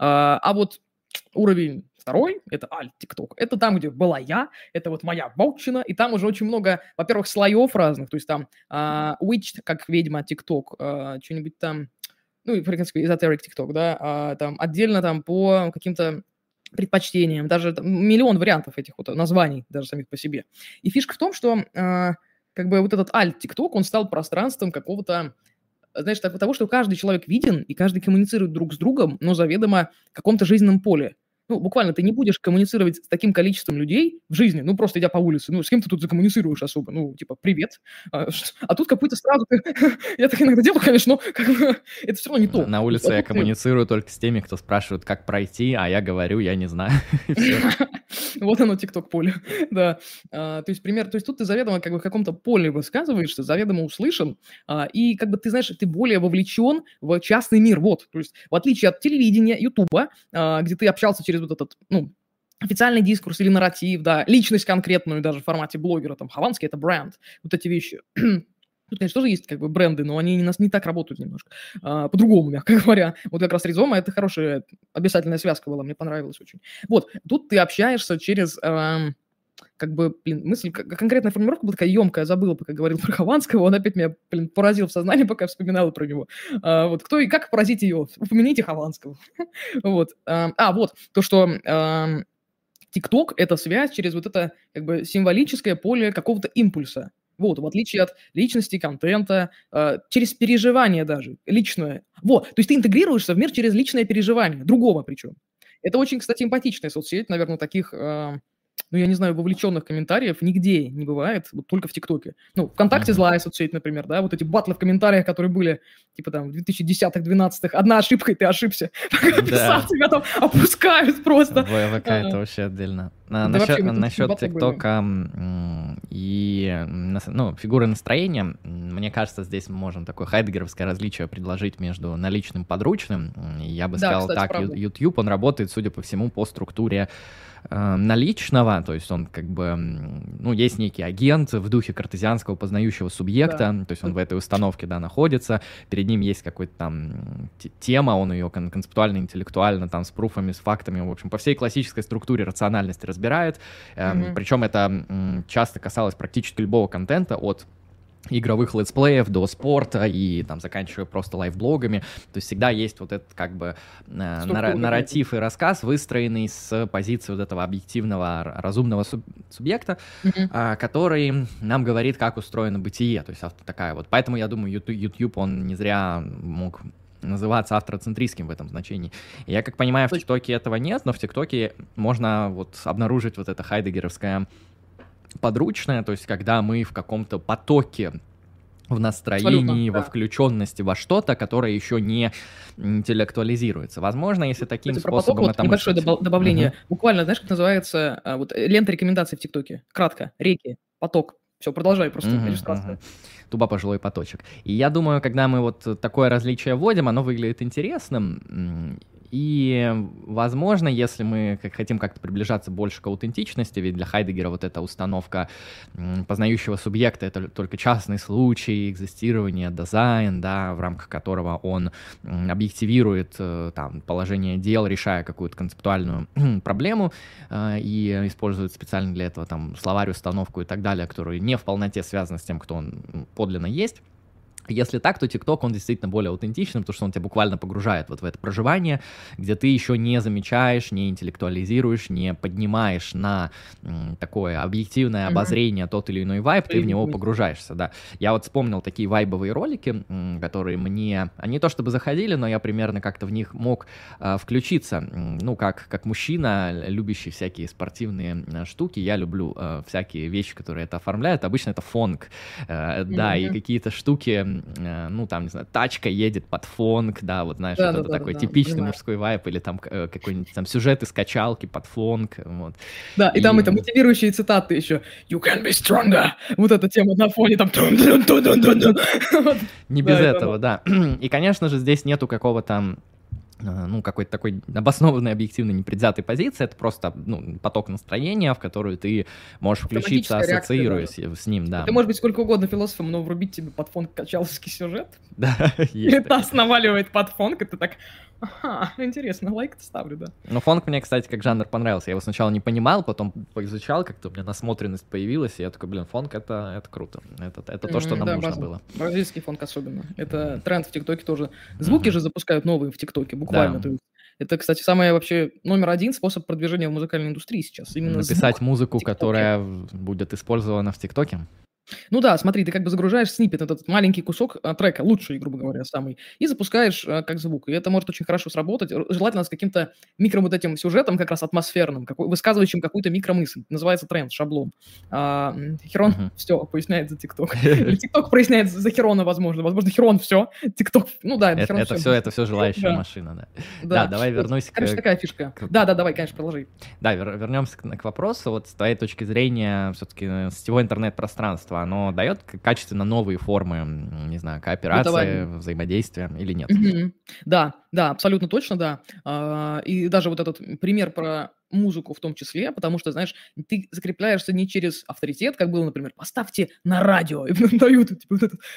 А вот уровень второй, это alt TikTok. Это там, где была я, это вот моя вотчина, и там уже очень много, во-первых, слоев разных, то есть там Witch, как ведьма TikTok, что-нибудь там, ну, и, в принципе, эзотерик TikTok, да, там отдельно там по каким-то предпочтениям, даже там, миллион вариантов этих вот названий даже самих по себе. И фишка в том, что как бы вот этот alt-TikTok, он стал пространством какого-то, знаешь, того, что каждый человек виден, и каждый коммуницирует друг с другом, но заведомо в каком-то жизненном поле. Ну, буквально, ты не будешь коммуницировать с таким количеством людей в жизни, ну, просто идя по улице, ну, с кем ты тут закоммуницируешь особо? Ну, типа, привет. А тут какой-то сразу... Я так иногда делаю, конечно, но как бы это все равно не то. На улице я коммуницирую только с теми, кто спрашивает, как пройти, а я говорю, я не знаю. Вот оно, TikTok-поле, да. То есть, пример, то есть тут ты заведомо как бы в каком-то поле высказываешься, заведомо услышан, и как бы ты знаешь, ты более вовлечен в частный мир, вот. То есть в отличие от телевидения, Ютуба, где ты общался через вот этот, ну, официальный дискурс или нарратив, да, личность конкретную даже в формате блогера, там, Хованский — это бренд, вот эти вещи. Тут, конечно, тоже есть как бы бренды, но они не так работают немножко. По-другому, мягко говоря. Вот как раз Ризома — это хорошая обязательная связка была, мне понравилось очень. Вот, тут ты общаешься через... как бы, блин, мысль, конкретная формулировка была такая емкая, я забыла, пока говорил про Хованского, он опять меня, блин, поразил в сознании, пока я вспоминала про него. Вот, кто и как поразить ее? Упомяните Хованского. Вот. Вот, то, что TikTok — это связь через вот это, как бы, символическое поле какого-то импульса. Вот, в отличие от личности, контента, через переживание даже, личное. Вот, то есть ты интегрируешься в мир через личное переживание, другого причем. Это очень, кстати, эмпатичная соцсеть, наверное, таких, ну, я не знаю, вовлеченных комментариев нигде не бывает, вот только в ТикТоке. Ну, ВКонтакте Мгм. злая соцсеть, например, да, вот эти батлы в комментариях, которые были, типа там, в 2010-х, 12-х, одна ошибка, и ты ошибся. Пока писал, Да. тебя там опускают просто. ВК А, это вообще отдельно. Да вообще методичные Насчет батлы были. ТикТока и ну, фигуры настроения, мне кажется, здесь мы можем такое хайдегеровское различие предложить между наличным и подручным. Я бы Да, сказал кстати, так, правда. YouTube, он работает, судя по всему, по структуре наличного, то есть он как бы, ну, есть некий агент в духе картезианского познающего субъекта, Да. то есть он в этой установке, да, находится, перед ним есть какой-то там тема, он ее концептуально, интеллектуально, там, с пруфами, с фактами, в общем, по всей классической структуре рациональности разбирает, Мгм. причем это часто касалось практически любого контента, от игровых летсплеев до спорта и там заканчивая просто лайвблогами. То есть всегда есть вот этот как бы Структура какая-то. нарратив и рассказ, выстроенный с позиции вот этого объективного, разумного субъекта, Мгм. который нам говорит, как устроено бытие. То есть такая вот. Поэтому я думаю, YouTube, он не зря мог называться автороцентрическим в этом значении. И я как понимаю, в Точно. ТикТоке этого нет, но в ТикТоке можно вот обнаружить вот это хайдегеровское подручное, то есть когда мы в каком-то потоке, в Абсолютно, настроении, во да. включенности во что-то, которое еще не интеллектуализируется. Возможно, если таким Кстати, про поток способом вот это небольшое мыслить. добавление. Мгм. Буквально, знаешь, как называется, вот лента рекомендаций в ТикТоке? Кратко. Реки, поток. Все, продолжай, просто Мгм, иллюстрация. мгм. Туба пожилой поточек. И я думаю, когда мы вот такое различие вводим, оно выглядит интересным. И, возможно, если мы хотим как-то приближаться больше к аутентичности, ведь для Хайдегера вот эта установка познающего субъекта — это только частный случай экзистирования, дизайн, да, в рамках которого он объективирует там положение дел, решая какую-то концептуальную проблему, и использует специально для этого там словарь, установку и так далее, которые не в полноте связаны с тем, кто он подлинно есть. Если так, то TikTok, он действительно более аутентичный, потому что он тебя буквально погружает вот в это проживание, где ты еще не замечаешь, не интеллектуализируешь, не поднимаешь на такое объективное Мгм. обозрение тот или иной вайб, ты Свои в него видимости. погружаешься, да. Я вот вспомнил такие вайбовые ролики, которые мне, они не то чтобы заходили, но я примерно как-то в них мог включиться. Ну, как мужчина, любящий всякие спортивные штуки, я люблю всякие вещи, которые это оформляют. Обычно это фонк, да, и Мгм. какие-то штуки, ну, там, не знаю, тачка едет под фонк, да, вот, знаешь, вот это такой Да-да-да-да-да, типичный понимаю. мужской вайб, или там какой-нибудь там сюжет из качалки под фонк, вот. Да, и там И это мотивирующие цитаты еще. "You can be stronger". Вот эта тема на фоне там тун-тун-тун-тун-тун. Вот. не без Да, это оно. этого, да. И, конечно же, здесь нету какого-то ну, какой-то такой обоснованной, объективной, непредвзятой позиции. Это просто, ну, поток настроения, в который ты можешь включиться, Автоматическая реакция, да. ассоциируясь с ним, И да. ты можешь быть сколько угодно философом, но врубить тебе под фон качаловский сюжет, Да, или есть таз такое. наваливает под фон, и ты так: "Ага, интересно, лайк-то ставлю, да". Но фонк мне, кстати, как жанр понравился. Я его сначала не понимал, потом поизучал, как-то у меня насмотренность появилась, и я такой, блин, фонк — это круто. Это то, что нам Да, нужно было. бразильский фонк особенно. Это тренд в ТикТоке тоже. Звуки Мгм. же запускают новые в ТикТоке, Да. буквально. То есть это, кстати, самый вообще номер один способ продвижения в музыкальной индустрии сейчас. Именно Написать звук в музыку, ТикТоке. которая будет использована в ТикТоке. Ну да, смотри, ты как бы загружаешь сниппет, этот маленький кусок трека, лучший, грубо говоря, самый, и запускаешь как звук. И это может очень хорошо сработать, желательно с каким-то микро вот этим сюжетом, как раз атмосферным, высказывающим какую-то микромысль. Называется тренд, шаблон. Херон Мгм. все поясняет за ТикТок. Или ТикТок проясняет за Херона, возможно. Возможно, Херон все, ТикТок, ну да, Херон все. Это все желающая Да, машина, да. Да, да. давай Вот, вернусь короче, такая фишка. Да, давай, конечно, продолжи. Да, вернемся к вопросу. Вот с твоей точки зрения, все-таки сетевое интернет-пространство, оно дает качественно новые формы, не знаю, кооперации, Бытования. взаимодействия или нет? Мгм. Да, да, абсолютно точно, да. И даже вот этот пример про музыку в том числе, потому что, знаешь, ты закрепляешься не через авторитет, как было, например, поставьте на радио, и потом дают, типа, вот этот,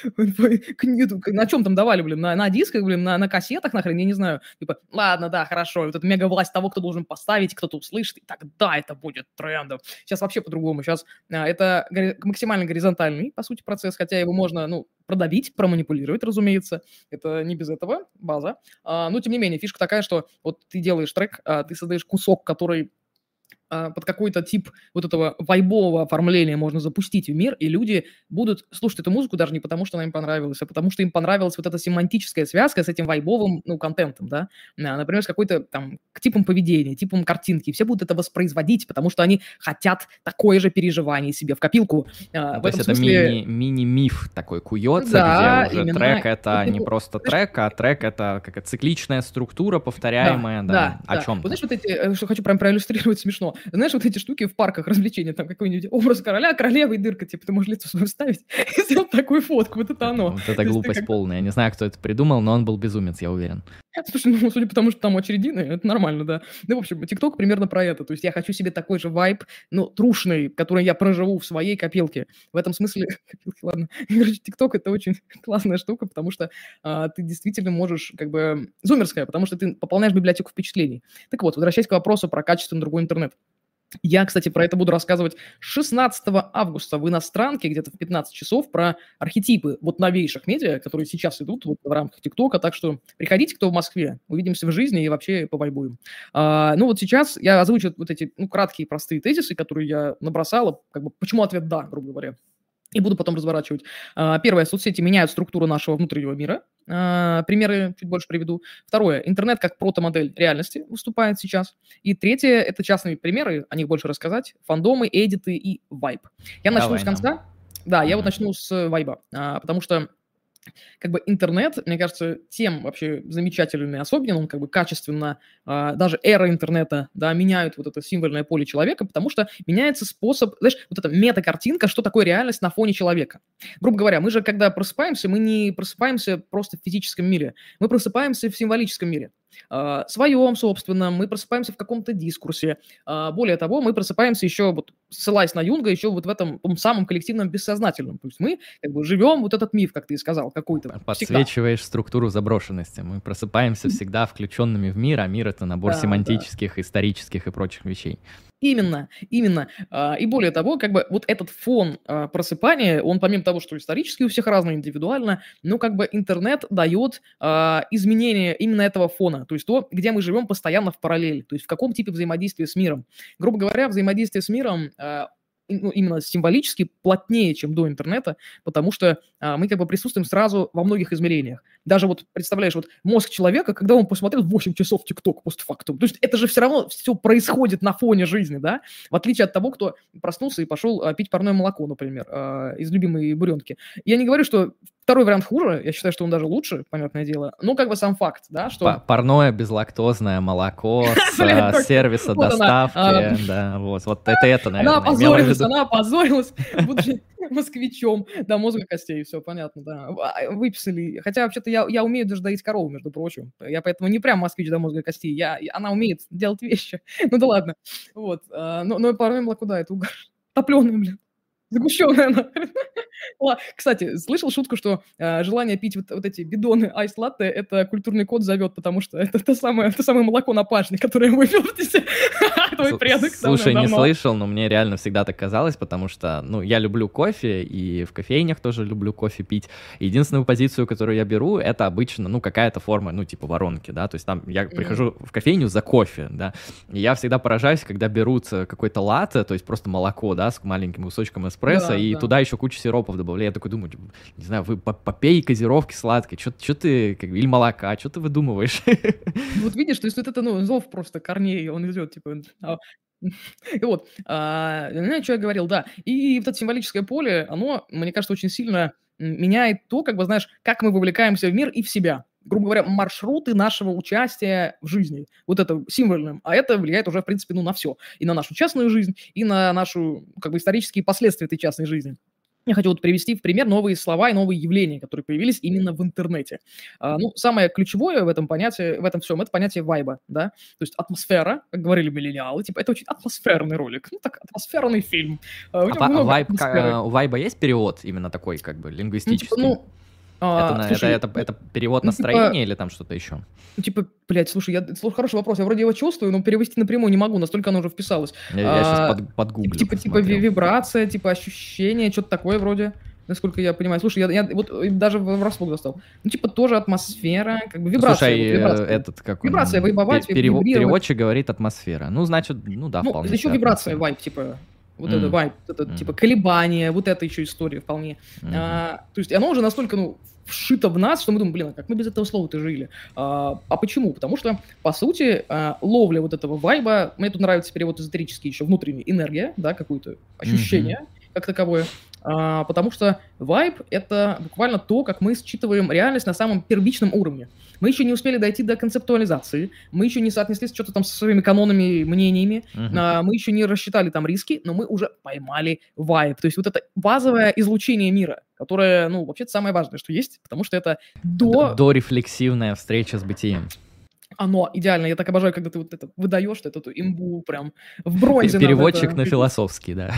на чем там давали, блин, на дисках, блин, на кассетах, нахрен, я не знаю, типа, ладно, да, хорошо, и вот эта мега власть того, кто должен поставить, кто-то услышит, и тогда это будет трендом. Сейчас вообще по-другому, сейчас это максимально горизонтальный, по сути, процесс, хотя его можно, ну, продавить, проманипулировать, разумеется, это не без этого, база. Но, тем не менее, фишка такая, что вот ты делаешь трек, ты создаешь кусок, который под какой-то тип вот этого вайбового оформления можно запустить в мир, и люди будут слушать эту музыку даже не потому, что она им понравилась, а потому что им понравилась вот эта семантическая связка с этим вайбовым, ну, контентом, да, например, с какой-то там типом поведения, типом картинки. Все будут это воспроизводить, потому что они хотят такое же переживание себе в копилку. То есть это мини-миф такой куется, да, где уже трек — это не просто трек, а трек — это какая-то цикличная структура, повторяемая, да. О чем? Вот знаешь, вот эти, что хочу прям проиллюстрировать смешно, знаешь, вот эти штуки в парках развлечения, там какой-нибудь образ короля, королевы и дырка, типа, ты можешь лицо свое вставить и сделать такую фотку, вот это оно. Вот это глупость полная, я не знаю, кто это придумал, но он был безумец, я уверен. Слушай, ну, судя по тому, что там очередины, это нормально, да. Ну, в общем, TikTok примерно про это, то есть я хочу себе такой же вайб, ну, трушный, который я проживу в своей копилке. В этом смысле, ладно, короче, TikTok — это очень классная штука, потому что ты действительно можешь, как бы, зумерская, потому что ты пополняешь библиотеку впечатлений. Так вот, возвращаясь к вопросу про качественный другой интернет. Я, кстати, про это буду рассказывать 16 августа в «Иностранке», где-то в 15 часов, про архетипы вот новейших медиа, которые сейчас идут вот в рамках ТикТока. Так что приходите, кто в Москве, увидимся в жизни и вообще повайбуем. Ну вот сейчас я озвучу вот эти краткие простые тезисы, которые я набросала, как бы почему ответ «да», грубо говоря. И буду потом разворачивать. Первое, соцсети меняют структуру нашего внутреннего мира. Примеры чуть больше приведу. Второе, интернет как протомодель реальности выступает сейчас. И третье, это частные примеры, о них больше рассказать. Фандомы, эдиты и вайб. Я начну с конца. Да, я вот начну с вайба, потому что как бы интернет, мне кажется, тем вообще замечательный и особенен, он как бы качественно, даже эра интернета, да, меняет вот это символьное поле человека, потому что меняется способ, знаешь, вот эта мета-картинка, что такое реальность на фоне человека. Грубо говоря, мы же, когда просыпаемся, мы не просыпаемся просто в физическом мире, мы просыпаемся в символическом мире. Своем, собственно, мы просыпаемся в каком-то дискурсе. Более того, мы просыпаемся еще, вот, ссылаясь на Юнга, еще вот в этом том самом коллективном бессознательном. То есть мы как бы живем вот этот миф, как ты и сказал, какой-то. Подсвечиваешь структуру заброшенности. Мы просыпаемся всегда включенными в мир, а мир — это набор семантических, исторических и прочих вещей. Именно. И более того, как бы вот этот фон просыпания, он помимо того, что исторически у всех разный, индивидуально, но как бы интернет дает изменение именно этого фона, то есть то, где мы живем постоянно в параллели, то есть в каком типе взаимодействия с миром. Грубо говоря, взаимодействие с миром именно символически плотнее, чем до интернета, потому что мы как бы присутствуем сразу во многих измерениях. Даже вот, представляешь, вот мозг человека, когда он посмотрел 8 часов ТикТок постфактум, то есть это же все равно все происходит на фоне жизни, да, в отличие от того, кто проснулся и пошел пить парное молоко, например, из любимой буренки. Я не говорю, что второй вариант хуже, я считаю, что он даже лучше, понятное дело, но как бы сам факт, да, что... Парное безлактозное молоко с сервиса доставки, да, вот это, наверное. Она опозорилась, будучи москвичом до мозга костей, все понятно, да. Выписали, хотя вообще-то я умею даже доить корову, между прочим, я поэтому не прям москвич до мозга костей, она умеет делать вещи, ну да ладно, вот, но парное молоко, да, это угар, топленое, блин. Сгущенная она. Кстати, слышал шутку, что желание пить вот эти бидоны айс-латте — это культурный код зовет, потому что это то самое молоко на пашне, которое я выпил в твой предок. Слушай, не слышал, но мне реально всегда так казалось, потому что, ну, я люблю кофе, и в кофейнях тоже люблю кофе пить. Единственную позицию, которую я беру, это обычно, ну, какая-то форма, ну, типа воронки, да, то есть там я прихожу в кофейню за кофе, да, и я всегда поражаюсь, когда берут какой-то латте, то есть просто молоко, да, с маленьким кусочком эспрессо, и туда еще кучу сиропов добавляю. Я такой думаю, не знаю, вы попей газировки сладкой, что ты, как бы, или молока, что ты выдумываешь? Вот видишь, то есть вот это, ну, зов просто корней, он идет, типа... И вот, что я говорил, да. И вот это символическое поле, оно, мне кажется, очень сильно меняет то, как бы, знаешь, как мы вовлекаемся в мир и в себя. Грубо говоря, маршруты нашего участия в жизни. Вот это символьным. А это влияет уже, в принципе, ну, на все. И на нашу частную жизнь, и на нашу, как бы, исторические последствия этой частной жизни. Я хочу вот привести в пример новые слова и новые явления, которые появились именно в интернете. Ну, самое ключевое в этом понятии, в этом всем, это понятие вайба, да, то есть атмосфера, как говорили миллениалы, типа, это очень атмосферный ролик, ну, так, атмосферный фильм. У вайба есть перевод именно такой, как бы, лингвистический? Ну, типа, это перевод настроения или там что-то еще? Ну, типа, блядь, слушай, хороший вопрос, я вроде его чувствую, но перевести напрямую не могу, настолько оно уже вписалось. Я сейчас подгуглю. Типа вибрация, типа ощущение, что-то такое вроде. насколько я понимаю. Слушай, я вот даже врасплох застал. Ну, типа, тоже атмосфера, как бы вибрация. Слушай, вот вибрация. этот как Вибрация, вайбовать, вибрировать. переводчик говорит атмосфера. Ну, значит, ну да, Ну, вполне еще себе вибрация, атмосфера. вайб, типа, вот это вайб, это типа колебания, вот это еще история вполне. То есть оно уже настолько, ну, вшито в нас, что мы думаем, блин, а как мы без этого слова-то жили? А почему? Потому что, по сути, ловля вот этого вайба, мне тут нравится перевод эзотерический еще, внутренняя энергия, да, какое-то ощущение как таковое, потому что вайб — это буквально то, как мы считываем реальность на самом первичном уровне. Мы еще не успели дойти до концептуализации, мы еще не соотнеслись что-то там со своими канонами, мнениями, мы еще не рассчитали там риски, но мы уже поймали вайб. То есть вот это базовое излучение мира, которое, ну, вообще-то самое важное, что есть, потому что это дорефлексивная встреча с бытием. Оно идеально. Я так обожаю, когда ты вот это выдаешь, эту имбу прям в бронзе. Переводчик на философский, да.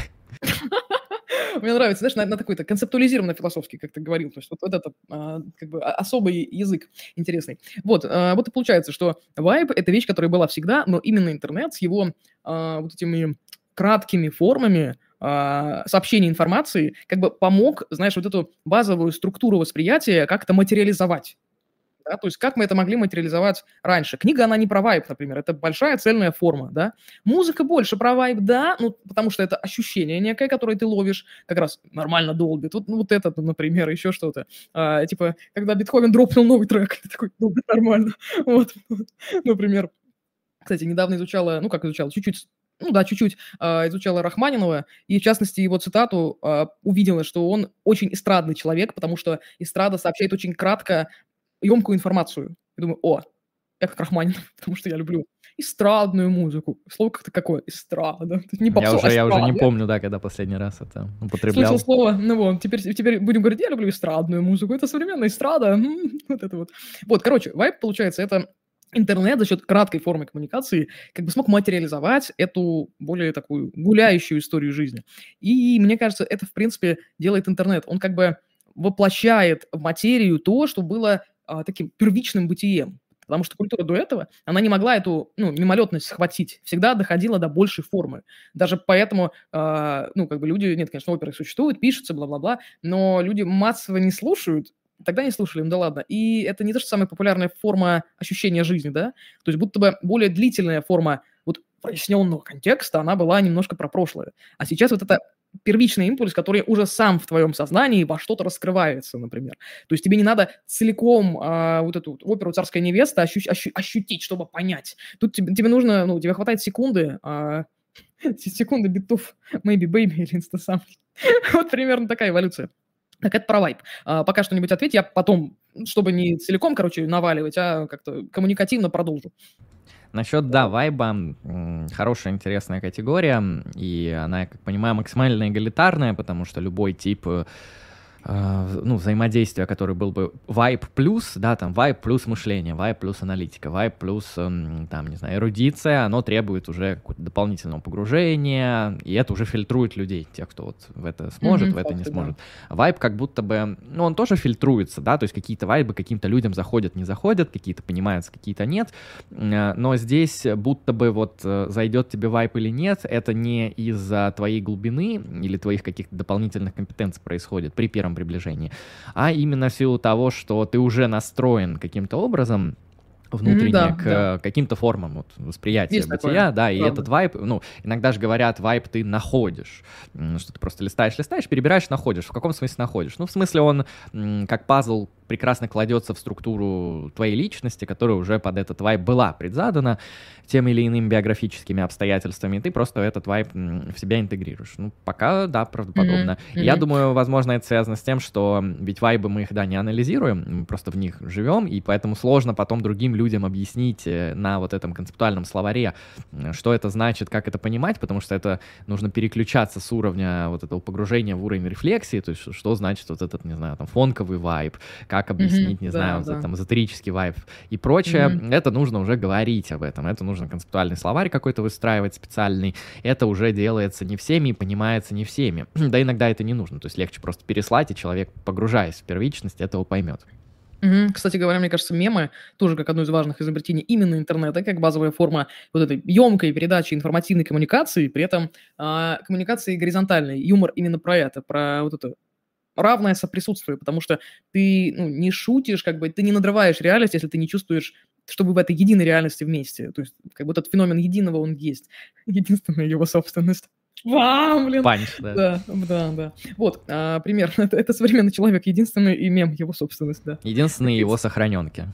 Мне нравится, знаешь, на такой-то концептуализированно философский, как ты говорил. То есть вот это как бы особый язык интересный. Вот и получается, что вайб — это вещь, которая была всегда, но именно интернет с его вот этими краткими формами сообщения информации как бы помог, знаешь, вот эту базовую структуру восприятия как-то материализовать. Да, то есть как мы это могли материализовать раньше? Книга, она не про вайб, например, это большая цельная форма, да. Музыка больше про вайб, да, ну, потому что это ощущение некое, которое ты ловишь, как раз нормально долбит. Вот это, например, еще что-то. Типа, когда Бетховен дропнул новый трек, ты такой, долбит нормально. Вот, например. Кстати, недавно изучала, чуть-чуть, изучала Рахманинова, и, в частности, его цитату увидела, что он очень эстрадный человек, потому что эстрада сообщает очень кратко емкую информацию. Я думаю, я как Рахманинов, потому что я люблю эстрадную музыку. Слово как-то какое? Эстрада. Не попсо, я уже не помню, да, когда последний раз это употреблял. Слышал слово, теперь будем говорить, я люблю эстрадную музыку. Это современная эстрада. Вот это вот. Вот, короче, вайб, получается, это интернет за счет краткой формы коммуникации как бы смог материализовать эту более такую гуляющую историю жизни. И мне кажется, это, в принципе, делает интернет. Он как бы воплощает в материю то, что было таким первичным бытием. Потому что культура до этого, она не могла эту мимолетность схватить. Всегда доходила до большей формы. Даже поэтому, люди... Нет, конечно, оперы существуют, пишутся, бла-бла-бла, но люди массово не слушают. Тогда не слушали, да ладно. И это не то, что самая популярная форма ощущения жизни, да? То есть будто бы более длительная форма вот проясненного контекста, она была немножко про прошлое. А сейчас вот это первичный импульс, который уже сам в твоем сознании во что-то раскрывается, например. То есть тебе не надо целиком вот эту оперу «Царская невеста» ощутить, чтобы понять. Тут тебе нужно, тебе хватает секунды битов «Maybe Baby» или «Инстасамки». Вот примерно такая эволюция. Так, это про вайб. Пока что-нибудь ответь, я потом, чтобы не целиком, наваливать, а как-то коммуникативно продолжу. Насчет, да, вайба, хорошая, интересная категория, и она, я как понимаю, максимально эгалитарная, потому что любой тип взаимодействия, который был бы вайб плюс, да, там, вайб плюс мышление, вайб плюс аналитика, вайб плюс, там, не знаю, эрудиция, оно требует уже какого-то дополнительного погружения, и это уже фильтрует людей, тех, кто вот в это сможет, в это не сможет. Да. Вайб как будто бы, он тоже фильтруется, да, то есть какие-то вайбы каким-то людям заходят, не заходят, какие-то понимаются, какие-то нет, но здесь будто бы вот зайдет тебе вайб или нет, это не из-за твоей глубины или твоих каких-то дополнительных компетенций происходит при первом приближении, а именно в силу того, что ты уже настроен каким-то образом внутренне к каким-то формам восприятия есть бытия, такое, да, и правда. Этот вайб, иногда же говорят, вайб ты находишь, что ты просто листаешь, перебираешь, находишь. В каком смысле находишь? В смысле он как пазл прекрасно кладется в структуру твоей личности, которая уже под этот вайб была предзадана теми или иными биографическими обстоятельствами, и ты просто этот вайб в себя интегрируешь. Пока, да, правдоподобно. Я думаю, возможно, это связано с тем, что ведь вайбы мы их, не анализируем, мы просто в них живем, и поэтому сложно потом другим людям объяснить на вот этом концептуальном словаре, что это значит, как это понимать, потому что это нужно переключаться с уровня вот этого погружения в уровень рефлексии, то есть что значит вот этот, не знаю, там, фонковый вайб, как объяснить, не знаю, там, эзотерический вайб и прочее. Это нужно уже говорить об этом, это нужно концептуальный словарь какой-то выстраивать специальный, это уже делается не всеми и понимается не всеми. Да иногда это не нужно, то есть легче просто переслать, и человек, погружаясь в первичность, этого поймет. Кстати говоря, мне кажется, мемы тоже как одно из важных изобретений именно интернета, как базовая форма вот этой емкой передачи информативной коммуникации, при этом коммуникации горизонтальной. Юмор именно про это, про вот это равное соприсутствие, потому что ты не шутишь, как бы ты не надрываешь реальность, если ты не чувствуешь, что вы в этой единой реальности вместе. То есть как бы этот феномен единого, он есть. Единственная его собственность. Вау, блин. Панч, да. Да. Вот, примерно. Это современный человек, единственный и мем его собственность, да. Единственные его сохраненки.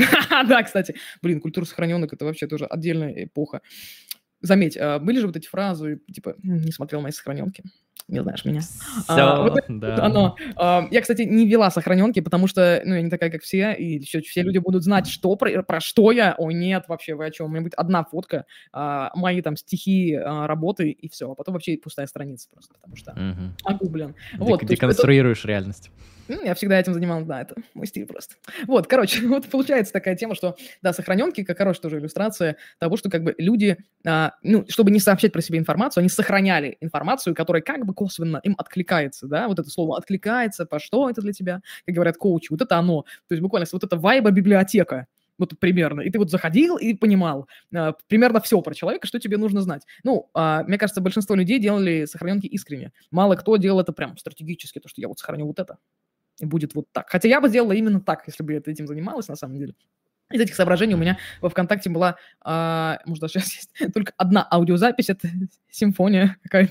Да, кстати. Блин, культура сохраненок — это вообще тоже отдельная эпоха. Заметь, были же вот эти фразы, типа, не смотрел мои сохраненки, не знаешь меня. Все, да. Оно. Я, кстати, не вела сохраненки, потому что, я не такая, как все, и все люди будут знать, что про что я. Ой, нет, вообще, вы о чем? У меня будет одна фотка, мои там стихи, работы, и все. А потом вообще пустая страница просто, потому что... блин. Вот, деконструируешь реальность. Я всегда этим занималась, да, это мой стиль просто. Вот, короче, вот получается такая тема, что, да, сохраненки, как хорошая тоже иллюстрация того, что как бы люди, чтобы не сообщать про себя информацию, они сохраняли информацию, которая как бы косвенно им откликается, да, вот это слово «откликается», по что это для тебя, как говорят коучи, вот это оно, то есть буквально вот это вайба-библиотека, вот примерно, и ты вот заходил и понимал примерно все про человека, что тебе нужно знать. Мне кажется, большинство людей делали сохраненки искренне. Мало кто делал это прям стратегически, то, что я вот сохраню вот это. И будет вот так. Хотя я бы сделала именно так, если бы я этим занималась, на самом деле. Из этих соображений у меня во ВКонтакте была, может, даже сейчас есть только одна аудиозапись, это симфония какая-то.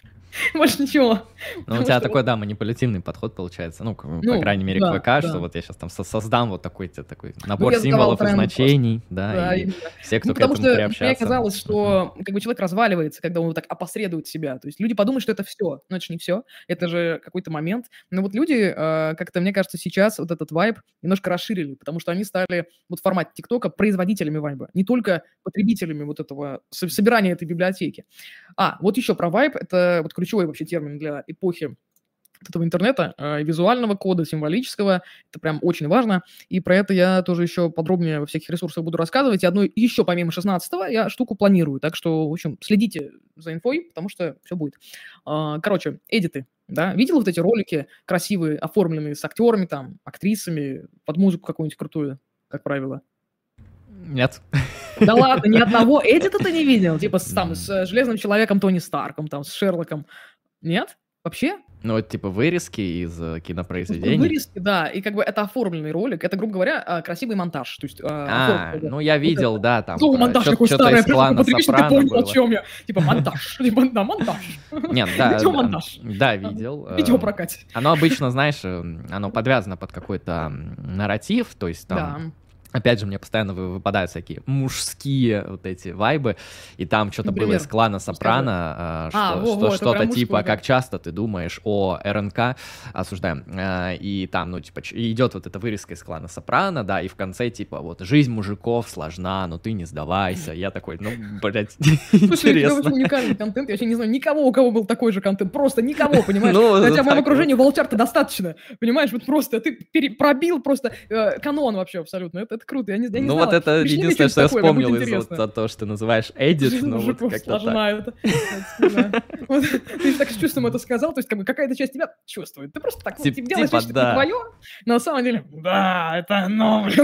Больше ничего. У тебя такой, да, манипулятивный подход получается. По крайней мере, к ВК, что вот я сейчас там создам вот такой набор символов и значений, да, и все, кто к этому приобщается. Потому что мне казалось, что как бы человек разваливается, когда он вот так опосредует себя. То есть люди подумают, что это все. Но это же не все. Это же какой-то момент. Но вот люди, как-то, мне кажется, сейчас вот этот вайб немножко расширили, потому что они стали вот в формате ТикТока производителями вайба, не только потребителями вот этого собирания этой библиотеки. Вот еще про вайб. Это вот ключевой вообще термин для эпохи этого интернета, визуального кода, символического. Это прям очень важно. И про это я тоже еще подробнее во всяких ресурсах буду рассказывать. И одну еще помимо 16-го я штуку планирую. Так что, в общем, следите за инфой, потому что все будет. Короче, эдиты. Да? Видел вот эти ролики красивые, оформленные с актерами, там, актрисами, под музыку какую-нибудь крутую, как правило? Нет. Да ладно, ни одного эдита ты не видел? Типа с Железным Человеком Тони Старком, там, с Шерлоком. Нет? Вообще? Это типа вырезки из кинопроизведений. Вырезки, да, и как бы это оформленный ролик, это, грубо говоря, красивый монтаж. То есть, я видел, да, там монтаж какой старый, «Сопрано» было. Понял, о чем я. Типа монтаж, монтаж. Нет, да, видеомонтаж. Да, видел. Видеопрокате. Оно обычно, знаешь, оно подвязано под какой-то нарратив, то есть там... Опять же, мне постоянно выпадают всякие мужские вот эти вайбы, и там что-то было из клана Сопрано, что-то типа, как часто ты думаешь о РНК, осуждаем, и там, идет вот эта вырезка из клана Сопрано, да, и в конце, типа, вот, жизнь мужиков сложна, но ты не сдавайся, я такой, блядь, интересно. Слушай, это очень уникальный контент, я вообще не знаю никого, у кого был такой же контент, просто никого, понимаешь? Хотя в моем окружении волчар-то достаточно, понимаешь, вот просто ты пробил просто канон вообще абсолютно, это круто, я не знала. Вот это единственное, что я вспомнил из того, что ты называешь эдит, но вот как-то так. Ты так с чувством это сказал, то есть как бы какая-то часть тебя чувствует. Ты просто так делаешь, что это твое, но на самом деле, да, это оно, блин.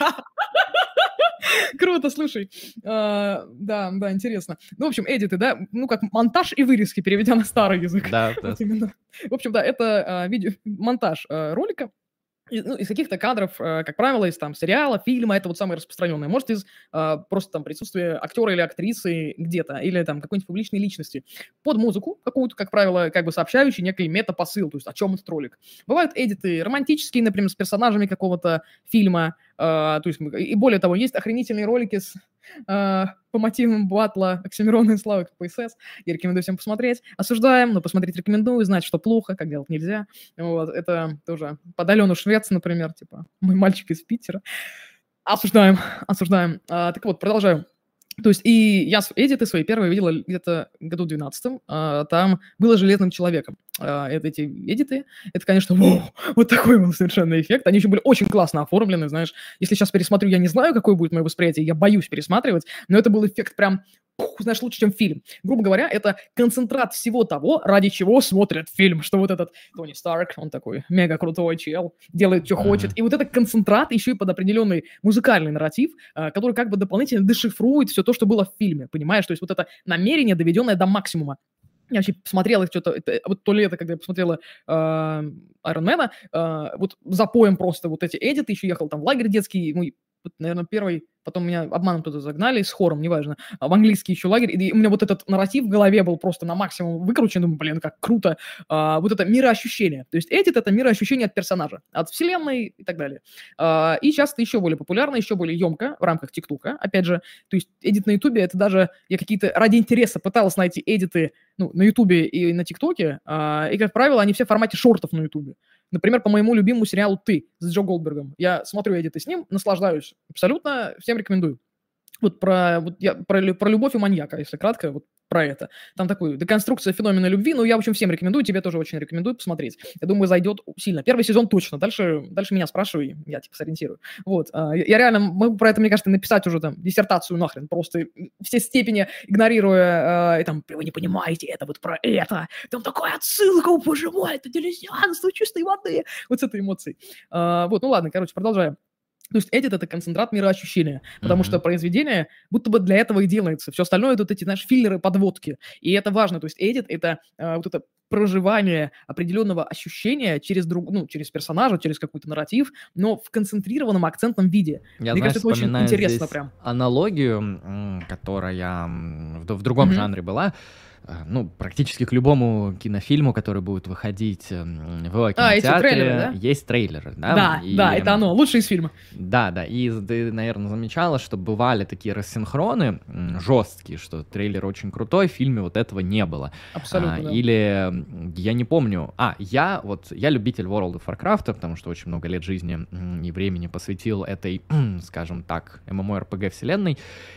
Круто, слушай. Да, интересно. В общем, эдиты, да, как монтаж и вырезки, переведя на старый язык. Да. В общем, да, это монтаж ролика. Из каких-то кадров, как правило, из там сериала, фильма, это вот самое распространенное. Может, из просто там присутствия актера или актрисы где-то, или там какой-нибудь публичной личности. Под музыку какую-то, как правило, как бы сообщающий некий метапосыл, то есть о чем этот ролик. Бывают эдиты романтические, например, с персонажами какого-то фильма, то есть, и более того, есть охренительные ролики по мотивам батла Оксимирона и Славы КПСС. Я рекомендую всем посмотреть. Осуждаем, но посмотреть рекомендую, знать, что плохо, как делать нельзя. Вот, это тоже под Алену Швец, например, типа мой мальчик из Питера. Осуждаем. Так вот, продолжаю. То есть, и я эдиты свои первые видела где-то году 12-м, там было «Железным человеком». Эти эдиты, это, конечно, вот такой был совершенно эффект. Они еще были очень классно оформлены, знаешь. Если сейчас пересмотрю, я не знаю, какое будет мое восприятие, я боюсь пересматривать, но это был эффект прям, знаешь, лучше, чем фильм. Грубо говоря, это концентрат всего того, ради чего смотрят фильм. Что вот этот Тони Старк, он такой мега крутой чел, делает, что хочет. И вот этот концентрат еще и под определенный музыкальный нарратив, который как бы дополнительно дешифрует все то, что было в фильме, понимаешь? То есть вот это намерение, доведенное до максимума. Я вообще посмотрел их что-то, вот то лето, когда я посмотрела Айронмена, вот запоем просто вот эти эдиты, еще ехал там в лагерь детский, мой, вот, наверное, первый, потом меня обманом туда загнали с хором, неважно, в английский еще лагерь, и у меня вот этот нарратив в голове был просто на максимум выкручен, думаю, блин, как круто, вот это мироощущение, то есть эдит — это мироощущение от персонажа, от вселенной и так далее. И сейчас это еще более популярно, еще более емко в рамках ТикТока, опять же, то есть эдит на Ютубе — это даже, я какие-то ради интереса пыталась найти эдиты, ну, на Ютубе и на ТикТоке, и, как правило, они все в формате шортов на Ютубе. Например, по моему любимому сериалу «Ты» с Джо Голдбергом. Я смотрю эдиты с ним, наслаждаюсь. Абсолютно всем рекомендую. Вот про любовь и маньяка, если кратко, вот про это. Там такой деконструкция феномена любви. Ну, я, в общем, всем рекомендую, тебе тоже очень рекомендую посмотреть. Я думаю, зайдет сильно. Первый сезон точно. Дальше меня спрашивай, я типа сориентирую. Вот. Я реально могу про это, мне кажется, написать уже там диссертацию нахрен, просто все степени игнорируя, и там, вы не понимаете, это вот про это. Там такая отсылка, о, боже мой, это делезианство чистой воды. Вот с этой эмоцией. Вот, ну ладно, короче, продолжаем. То есть эдит — это концентрат мироощущения, потому что произведение будто бы для этого и делается. Все остальное — это вот эти, знаешь, филлеры, подводки. И это важно. То есть эдит — это вот это проживание определенного ощущения через через персонажа, через какой-то нарратив, но в концентрированном акцентном виде. Я, Мне знаешь, кажется, это очень вспоминаю интересно здесь прям. аналогию, которая в другом жанре была. Ну, практически к любому кинофильму, который будет выходить в кинотеатре, эти трейлеры, да? есть трейлеры, да? Да, да, это оно, лучший из фильма. Да, и ты, наверное, замечала, что бывали такие рассинхроны жесткие, что трейлер очень крутой, в фильме вот этого не было. Абсолютно, да. Или, я не помню, я любитель World of Warcraft, потому что очень много лет жизни и времени посвятил этой, скажем так, MMORPG вселенной,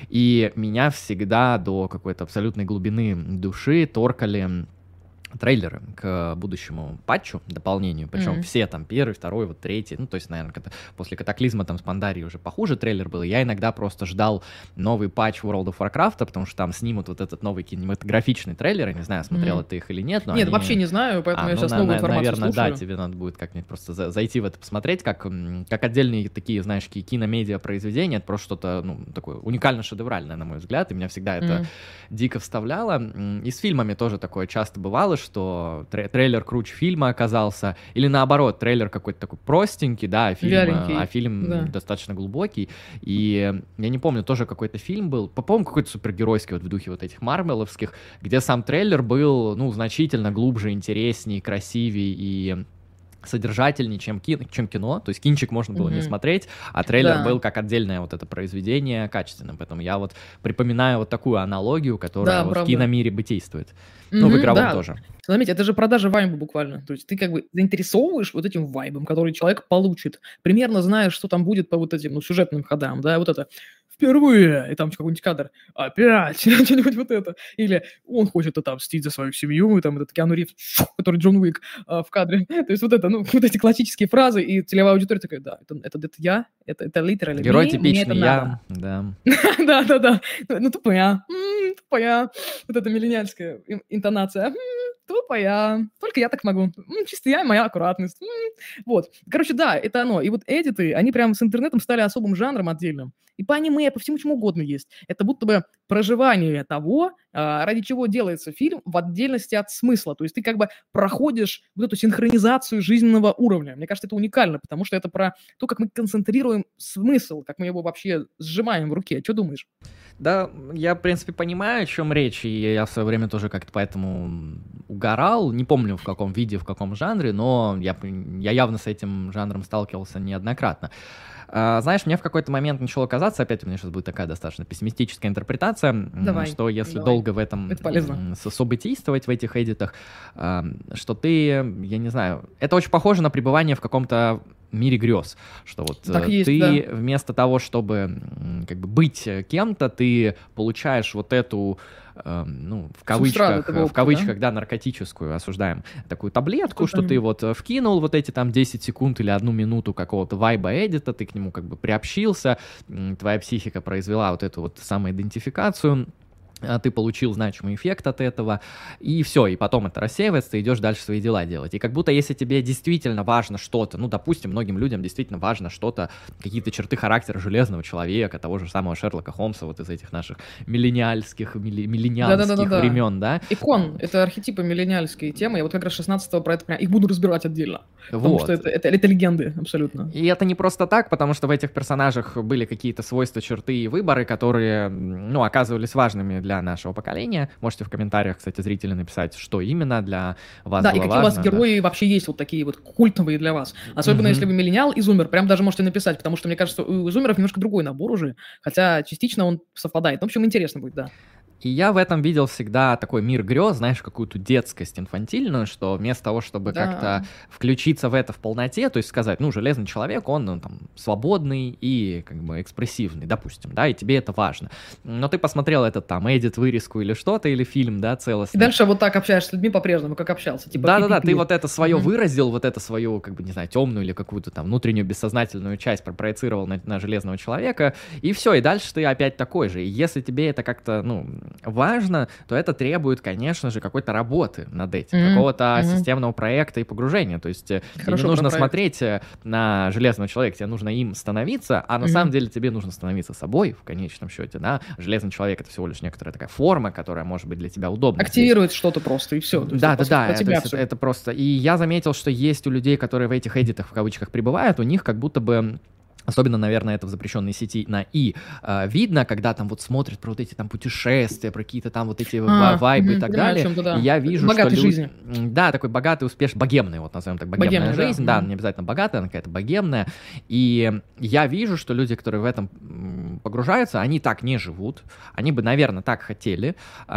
и меня всегда до какой-то абсолютной глубины души торкали трейлеры к будущему патчу, дополнению, причем все там первый, второй, вот третий, ну, то есть, наверное, после катаклизма там с Пандарией уже похуже трейлер был, я иногда просто ждал новый патч World of Warcraft, потому что там снимут вот этот новый кинематографичный трейлер, я не знаю, смотрела ты их или нет, но нет, вообще не знаю, поэтому я сейчас новую информацию наверное, слушаю. да, тебе надо будет как-нибудь просто зайти в это посмотреть, как отдельные такие, знаешь, киномедиа произведения, это просто что-то, ну, такое уникально-шедевральное, на мой взгляд, и меня всегда это дико вставляло. И с фильмами тоже такое часто бывало, что трейлер круче фильма оказался, или наоборот, трейлер какой-то такой простенький, да, а фильм достаточно глубокий. И я не помню, тоже какой-то фильм был, по-моему, какой-то супергеройский вот в духе вот этих марвеловских, где сам трейлер был, ну, значительно глубже, интереснее, красивее и содержательнее, чем кино, то есть кинчик можно было не смотреть, а трейлер был как отдельное вот это произведение качественным, поэтому я вот припоминаю вот такую аналогию, которая вот в киномире бы действует, ну, в игровом тоже. Заметьте, это же продажа вайба буквально, то есть ты как бы заинтересовываешь вот этим вайбом, который человек получит, примерно знаешь, что там будет по вот этим, ну, сюжетным ходам, да, вот это впервые, и там какой-нибудь кадр, опять, что-нибудь вот это, или он хочет отомстить за свою семью, и там этот Киану Ривз, который Джон Уик в кадре, то есть вот это, ну, вот эти классические фразы, и целевая аудитория такая, да, это я, это литерально. Герой типичный, я, да. Да, ну, тупая, вот эта миллениальская интонация, тупая, только я так могу, чисто я и моя аккуратность, вот, короче, да, это оно, и вот эдиты, они прям с интернетом стали особым жанром отдельным, и по аниме, по всему чему угодно есть, это будто бы проживание того, ради чего делается фильм, в отдельности от смысла, то есть ты как бы проходишь вот эту синхронизацию жизненного уровня, мне кажется, это уникально, потому что это про то, как мы концентрируем смысл, как мы его вообще сжимаем в руке, что думаешь? Да, я, в принципе, понимаю, о чем речь, и я в свое время тоже как-то поэтому угорал, не помню в каком виде, в каком жанре, но я явно с этим жанром сталкивался неоднократно. Знаешь, мне в какой-то момент начало казаться, опять у меня сейчас будет такая достаточно пессимистическая интерпретация, что если долго в этом событийствовать, в этих эдитах, что ты, я не знаю, это очень похоже на пребывание в каком-то мире грез, что вот ты вместо того, чтобы как бы быть кем-то, ты получаешь вот эту, ну, в кавычках, да, наркотическую, осуждаем, такую таблетку, что ты вот вкинул вот эти там 10 секунд или 1 минуту какого-то вайба эдита, ты к нему как бы приобщился, твоя психика произвела вот эту вот самоидентификацию, ты получил значимый эффект от этого, и все, и потом это рассеивается, ты идешь дальше свои дела делать. И как будто если тебе действительно важно что-то, ну, допустим, многим людям действительно важно что-то, какие-то черты характера Железного Человека, того же самого Шерлока Холмса, вот из этих наших миллениальских Да-да-да-да-да. времен, да? Икон, это архетипы миллениальские темы. Я вот как раз 16-го про это их буду разбирать отдельно. Потому что Вот. это легенды, абсолютно. И это не просто так, потому что в этих персонажах были какие-то свойства, черты и выборы, которые, ну, оказывались важными для нашего поколения. Можете в комментариях, кстати, зрители написать, что именно для вас Да, было и какие важно. у вас герои вообще есть вот такие вот культовые для вас. Особенно если вы миллениал и зумер, прям даже можете написать, потому что, мне кажется, у зумеров немножко другой набор уже, хотя частично он совпадает. В общем, интересно будет, да. И я в этом видел всегда такой мир грез, знаешь, какую-то детскость инфантильную, что вместо того, чтобы как-то включиться в это в полноте, то есть сказать, ну, Железный Человек, он там свободный и как бы экспрессивный, допустим, да, и тебе это важно. Но ты посмотрел этот там эдит, вырезку или что-то, или фильм, да, целостный. И дальше вот так общаешься с людьми по-прежнему, как общался. Типа, Да-да-да, ты вот это свое выразил, вот это свою, как бы, не знаю, темную или какую-то там внутреннюю бессознательную часть проецировал на Железного Человека, и все, и дальше ты опять такой же. И если тебе это как-то, ну, важно, то это требует, конечно же, какой-то работы над этим, какого-то системного проекта и погружения. То есть тебе не нужно смотреть на Железного Человека, тебе нужно им становиться, а на самом деле тебе нужно становиться собой в конечном счете, да. Железный Человек — это всего лишь некоторая такая форма, которая может быть для тебя удобна. Активирует что-то просто, и все. Да-да-да, это просто... И я заметил, что есть у людей, которые в этих эдитах, в кавычках, пребывают, у них как будто бы... Особенно, наверное, это в запрещенной сети на видно, когда там вот смотрят про вот эти там путешествия, про какие-то там вот эти вайбы и так далее. Да. И я вижу, богатой что жизни. Да, такой богатый, успешный, богемный, вот назовем так, богемная жизнь, да, не обязательно богатая, она какая-то богемная. И я вижу, что люди, которые в этом погружаются, они так не живут, они бы, наверное, так хотели.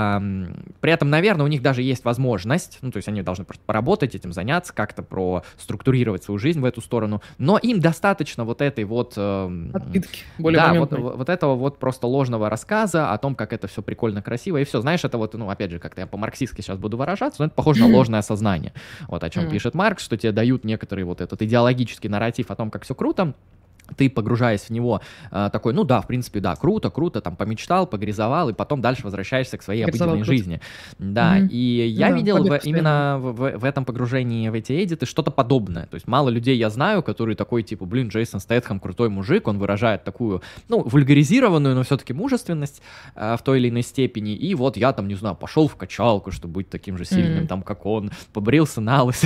При этом, наверное, у них даже есть возможность, ну, то есть они должны просто поработать, этим заняться, как-то проструктурировать свою жизнь в эту сторону, но им достаточно вот этой вот отпитки, более да, вот этого вот просто ложного рассказа о том, как это все прикольно, красиво, и все, знаешь, это вот, ну, опять же, как-то я по-марксистски сейчас буду выражаться, но это похоже на ложное сознание, вот о чем пишет Маркс, что тебе дают некоторый вот этот идеологический нарратив о том, как все круто, ты, погружаясь в него, такой, ну да, в принципе, да, круто, там помечтал, погрязовал, и потом дальше возвращаешься к своей обыденной жизни. Да, и я видел именно в этом погружении в эти эдиты что-то подобное. То есть мало людей я знаю, которые такой, типа, блин, Джейсон Стэтхэм крутой мужик, он выражает такую, ну, вульгаризированную, но все-таки мужественность в той или иной степени, и вот я там, не знаю, пошел в качалку, чтобы быть таким же сильным, там, как он, побрился на лысо,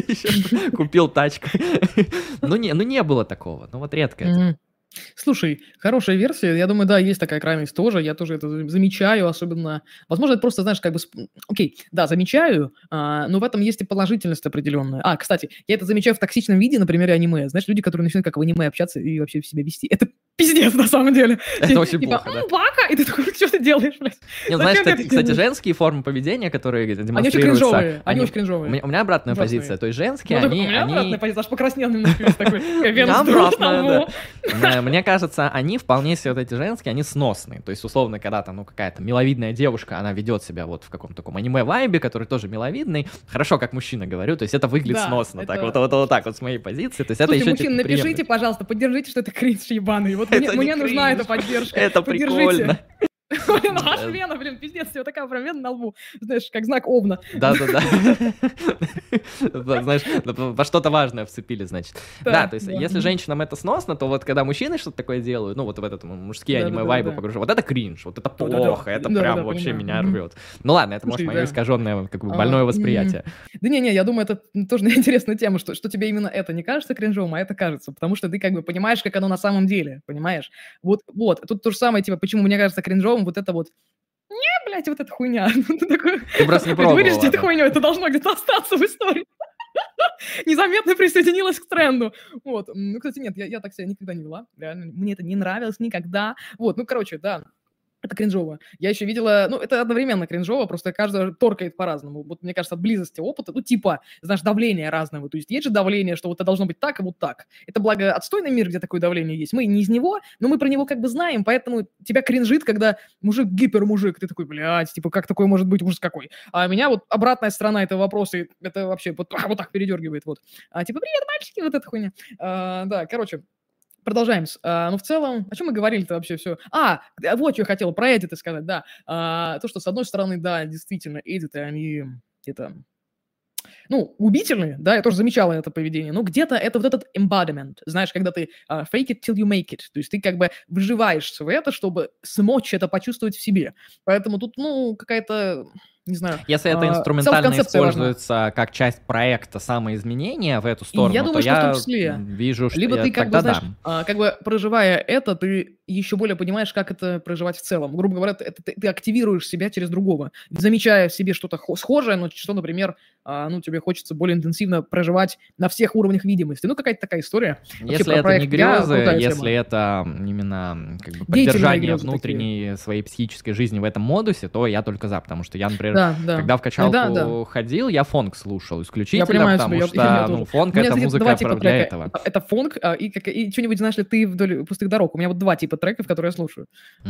купил тачку. Ну, не было такого, ну, вот редко. Слушай, хорошая версия. Я думаю, да, есть такая крайность тоже. Я тоже это замечаю, особенно... Возможно, это просто, знаешь, как бы... Окей, да, замечаю, но в этом есть и положительность определенная. Кстати, я это замечаю в токсичном виде, на примере аниме. Знаешь, люди, которые начинают как в аниме общаться и вообще себя вести. Это пиздец, на самом деле. Это очень плохо, да. Бака! И ты такой, что ты делаешь, блядь? Не, знаешь, кстати, женские формы поведения, которые демонстрируются... Они очень кринжовые. У меня обратная позиция. То есть женские, они... У меня обратная позиция, аж покраснел немножко. Такой, мне кажется, они вполне себе, вот эти женские, они сносные. То есть, условно, когда там, ну, какая-то миловидная девушка, она ведет себя вот в каком-то таком аниме-вайбе, который тоже миловидный. Хорошо, как мужчина говорю, то есть это выглядит сносно. Так вот так вот с моей позиции. То есть это еще мужчины, напишите, пожалуйста, поддержите, что это кринж ебаный. Вот мне нужна эта поддержка. Это прикольно. Аж вена, блин, пиздец, у тебя такая прям вена на лбу, знаешь, как знак Овна. Да-да-да. Знаешь, во что-то важное вцепили, значит. Да, то есть если женщинам это сносно, то вот когда мужчины что-то такое делают, ну вот в этот мужские аниме-вайбы погружают, вот это кринж, вот это плохо, это прям вообще меня рвет. Ну ладно, это может мое искаженное, как бы больное восприятие. Да не, я думаю, это тоже интересная тема, что тебе именно это не кажется кринжовым, а это кажется, потому что ты как бы понимаешь, как оно на самом деле, понимаешь? Вот, тут то же самое, типа, почему мне кажется кринжовым вот это вот, блядь, вот эта хуйня. Ты просто не пробовала. Вырежьте эту хуйню, это должно где-то остаться в истории. Незаметно присоединилась к тренду. Вот. Ну, кстати, нет, я так себя никогда не вела. Реально, мне это не нравилось никогда. Вот, ну, короче, да. Это кринжово. Я еще видела, ну, это одновременно кринжово, просто каждый торкает по-разному. Вот, мне кажется, от близости опыта, ну, типа, знаешь, давление разное. То есть же давление, что вот это должно быть так и вот так. Это, благо, отстойный мир, где такое давление есть. Мы не из него, но мы про него как бы знаем, поэтому тебя кринжит, когда мужик гипермужик. Ты такой, блядь, типа, как такое может быть, ужас какой. А меня вот обратная сторона этого вопроса, это вообще вот так передергивает, вот. Типа, привет, мальчики, вот эта хуйня. Да, короче. Продолжаем. Ну, в целом, о чем мы говорили-то вообще все? Вот что я хотел про эдиты сказать, да. То, что, с одной стороны, да, действительно, эдиты, они где-то, ну, губительные, да, я тоже замечала это поведение, но где-то это вот этот embodiment, знаешь, когда ты fake it till you make it, то есть ты как бы вживаешься в это, чтобы смочь это почувствовать в себе. Поэтому тут, ну, какая-то, не знаю, Если это инструментально селф-концепция важна. используется как часть проекта самоизменения в эту И сторону, я то думаю, что в том я числе. вижу, что Либо ты как бы, тогда знаешь, да. как бы проживая это, ты еще более понимаешь, как это проживать в целом. Грубо говоря, ты активируешь себя через другого, замечая в себе что-то схожее, но что, например, ну, тебе хочется более интенсивно проживать на всех уровнях видимости. Ну, какая-то такая история. Вообще, Если про это проект не «Я» грезы, крутая если тема. это именно как бы Деятельные поддержание грезы внутренней своей психической жизни в этом модусе, то я только за, потому что я, например, Да, да. когда в качалку Да. ходил, я фонк слушал Я исключительно, понимаю потому тебя, что, я ну, тоже. фонк У меня, — это кстати, музыка два типа для трека. этого. Это фонк, и что-нибудь, знаешь ли, ты вдоль пустых дорог. У меня вот два типа треков, которые я слушаю.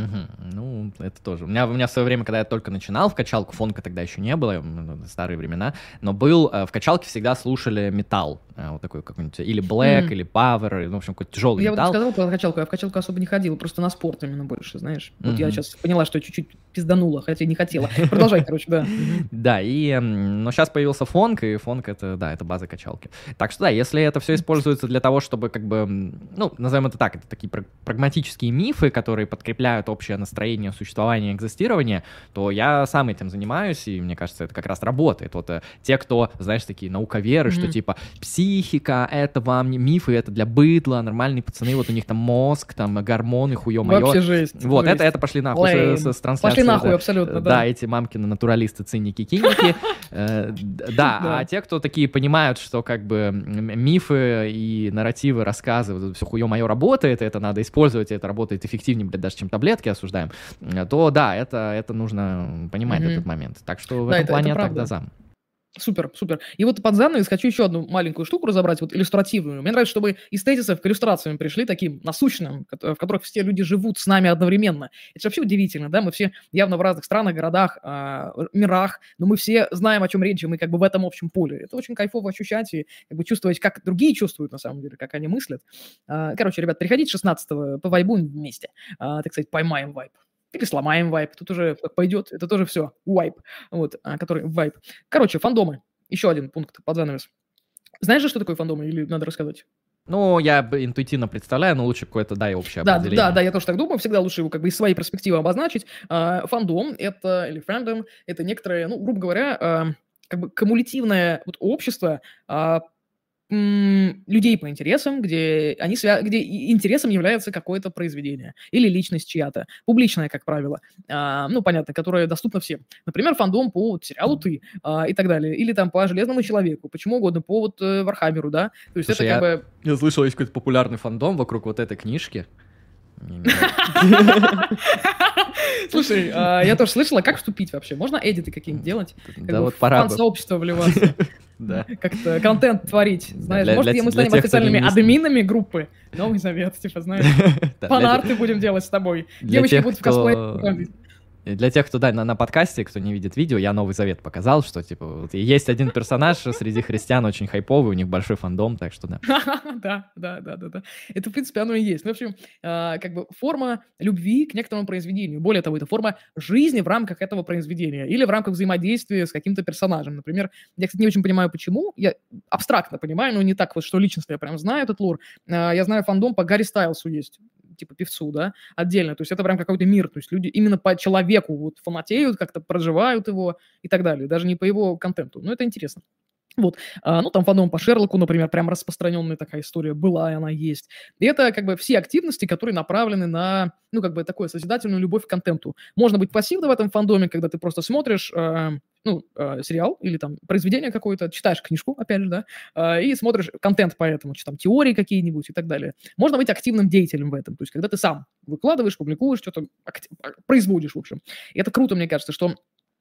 Ну, это тоже. У меня в свое время, когда я только начинал в качалку, фонка тогда еще не было, старые времена, но был, в качалке всегда слушали металл, вот такой какой-нибудь, или Black, или Power, ну, в общем, какой-то тяжелый Я вот металл. сказал про качалку, я в качалку особо не ходил, просто на спорт именно больше, знаешь. Вот я Мгм. сейчас поняла, что я чуть-чуть пизданула, хотя не хотела. Продолжай, короче, да. Да, но сейчас появился фонк, и фонк — это, да, это база качалки. Так что да, если это все используется для того, чтобы как бы, ну, назовем это так, это такие прагматические мифы, которые подкрепляют общее настроение существования и экзистирования, то я сам этим занимаюсь, и мне кажется, это как раз работает. Вот те, кто, знаешь, такие науковеры, что типа психика — это вам не мифы, это для быдла, нормальные пацаны, вот у них там мозг, там гормоны, хуё-моё. Вообще жесть. Вот, жесть. это пошли нахуй с трансляции. Пошли нахуй, да. абсолютно, Да, эти мамкины натуралисты, циники, киники. Да, а те, кто такие понимают, что как бы мифы и нарративы, рассказы, вот все хуё-моё работает, это надо использовать, и это работает эффективнее, блядь, даже чем таблетки осуждаем, то да, это нужно понимать этот момент. Так что в этом плане я тогда за. Супер, супер. И вот под занавес хочу еще одну маленькую штуку разобрать, вот иллюстративную. Мне нравится, чтобы из тезисов к иллюстрациям пришли таким насущным, в которых все люди живут с нами одновременно. Это же вообще удивительно, да? Мы все явно в разных странах, городах, мирах, но мы все знаем, о чем речь, и мы как бы в этом общем поле. Это очень кайфово ощущать и как бы чувствовать, как другие чувствуют на самом деле, как они мыслят. Короче, ребят, приходите 16-го, повайбуем вместе. Так сказать, поймаем вайб. Или сломаем вайп, тут уже как пойдет, это тоже все, вайп, вот, который вайп. Короче, фандомы, еще один пункт под занавес. Знаешь же, что такое фандомы, или надо рассказать? Ну, я интуитивно представляю, но лучше какое-то, дай общее определение. Да, я тоже так думаю, всегда лучше его как бы из своей перспективы обозначить. Фандом это, или фэндом, это некоторое, ну, грубо говоря, как бы кумулятивное вот общество, людей по интересам, где интересом является какое-то произведение или личность чья-то, публичная, как правило, ну, понятно, которая доступна всем. Например, фандом по вот сериалу «Ты» и так далее, или там по «Железному человеку», почему угодно, по вот Вархаммеру, да, то есть Слушай, это как бы... Я слышал, есть какой-то популярный фандом вокруг вот этой книжки. Слушай, я тоже слышала, как вступить вообще? Можно эдиты какие-нибудь делать? Да вот пора бы. В фан-сообщество вливаться. Да. Как-то контент творить. Знаешь, для- может, для- мы для станем тех, кто официальными не админами группы. Новый завет, типа, знаешь. Да, Фанарты будем делать с тобой. для Девочки тех, будут в кто- косплее. Для тех, кто, да, на подкасте, кто не видит видео, я Новый Завет показал, что, типа, вот есть один персонаж среди христиан очень хайповый, у них большой фандом, так что да. Да. Это, в принципе, оно и есть. Ну, в общем, как бы форма любви к некоторому произведению. Более того, это форма жизни в рамках этого произведения или в рамках взаимодействия с каким-то персонажем. Например, я, кстати, не очень понимаю, почему. Я абстрактно понимаю, но не так вот, что личностно я прям знаю этот лор. Я знаю, фандом по Гарри Стайлсу есть. Типа певцу, да, отдельно. То есть это прям какой-то мир. То есть люди именно по человеку вот фанатеют, как-то проживают его и так далее. Даже не по его контенту. Но это интересно. Вот, ну, там фандом по Шерлоку, например, прям распространенная такая история была, и она есть. И это как бы все активности, которые направлены на, ну, как бы такую созидательную любовь к контенту. Можно быть пассивно в этом фандоме, когда ты просто смотришь, сериал или там произведение какое-то, читаешь книжку, опять же, да, и смотришь контент по этому, там теории какие-нибудь и так далее. Можно быть активным деятелем в этом, то есть когда ты сам выкладываешь, публикуешь, что-то производишь, в общем. И это круто, мне кажется, что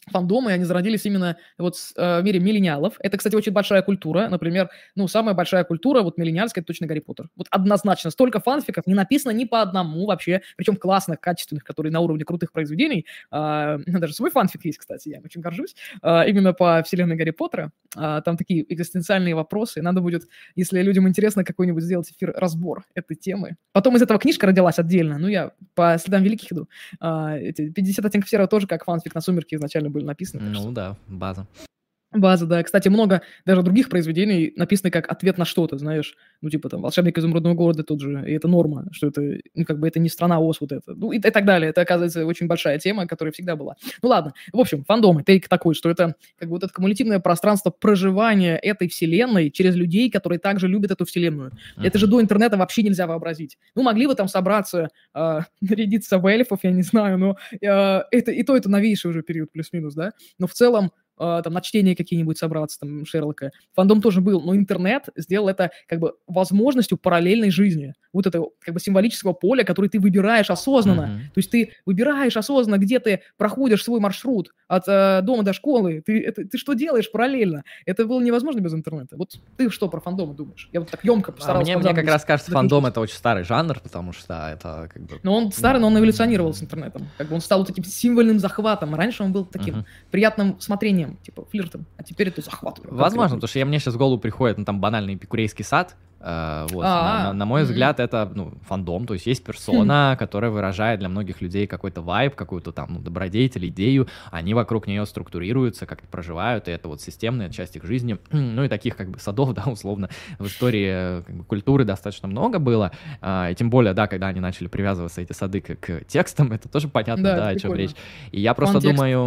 фандомы, они зародились именно вот в мире миллениалов. Это, кстати, очень большая культура. Например, ну, самая большая культура, вот миллениальская, это точно Гарри Поттер. Вот однозначно. Столько фанфиков не написано ни по одному вообще, причем классных, качественных, которые на уровне крутых произведений. Даже свой фанфик есть, кстати, я им очень горжусь. Именно по вселенной Гарри Поттера. Там такие экзистенциальные вопросы. Надо будет, если людям интересно, какой-нибудь сделать разбор этой темы. Потом из этого книжка родилась отдельно. Ну, я по следам великих иду. Эти 50 оттенков серого тоже как фанфик на «Сумерки» изначально были написаны. Ну да, база. База, да. Кстати, много даже других произведений написаны как ответ на что-то, знаешь. Ну, типа там «Волшебник изумрудного города» тот же, и это норма, что это, ну, как бы это не страна ОС вот это. Ну, и так далее. Это, оказывается, очень большая тема, которая всегда была. Ну, ладно. В общем, фандомы, тейк такой, что это как бы вот это кумулятивное пространство проживания этой вселенной через людей, которые также любят эту вселенную. Это же до интернета вообще нельзя вообразить. Ну, могли бы там собраться, нарядиться в эльфов, я не знаю, но это и то это новейший уже период, плюс-минус, да. Но в целом там на чтение какие-нибудь собраться, там, Шерлока. Фандом тоже был, но интернет сделал это как бы возможностью параллельной жизни. Вот это как бы символического поля, который ты выбираешь осознанно. То есть ты выбираешь осознанно, где ты проходишь свой маршрут от дома до школы. Ты что делаешь параллельно? Это было невозможно без интернета. Вот ты что про фандомы думаешь? Я вот так емко постарался. Мне как раз кажется, фандом — это очень старый жанр, потому что это как бы... Но он старый, но он эволюционировал с интернетом. Как бы он стал вот таким символьным захватом. Раньше он был таким приятным смотрением, типа флиртом, а теперь это захват. Возможно, потому что мне сейчас в голову приходит, ну, там, банальный эпикурейский сад. Вот. На мой взгляд, это, ну, фандом, то есть есть персона, которая выражает для многих людей какой-то вайб, какую-то там, ну, добродетель, идею, они вокруг нее структурируются, как-то проживают, и это вот системная часть их жизни. Ну и таких как бы садов, да, условно, в истории как бы культуры достаточно много было, и тем более, да, когда они начали привязываться, эти сады, к текстам, это тоже понятно, да, о чем речь. И я просто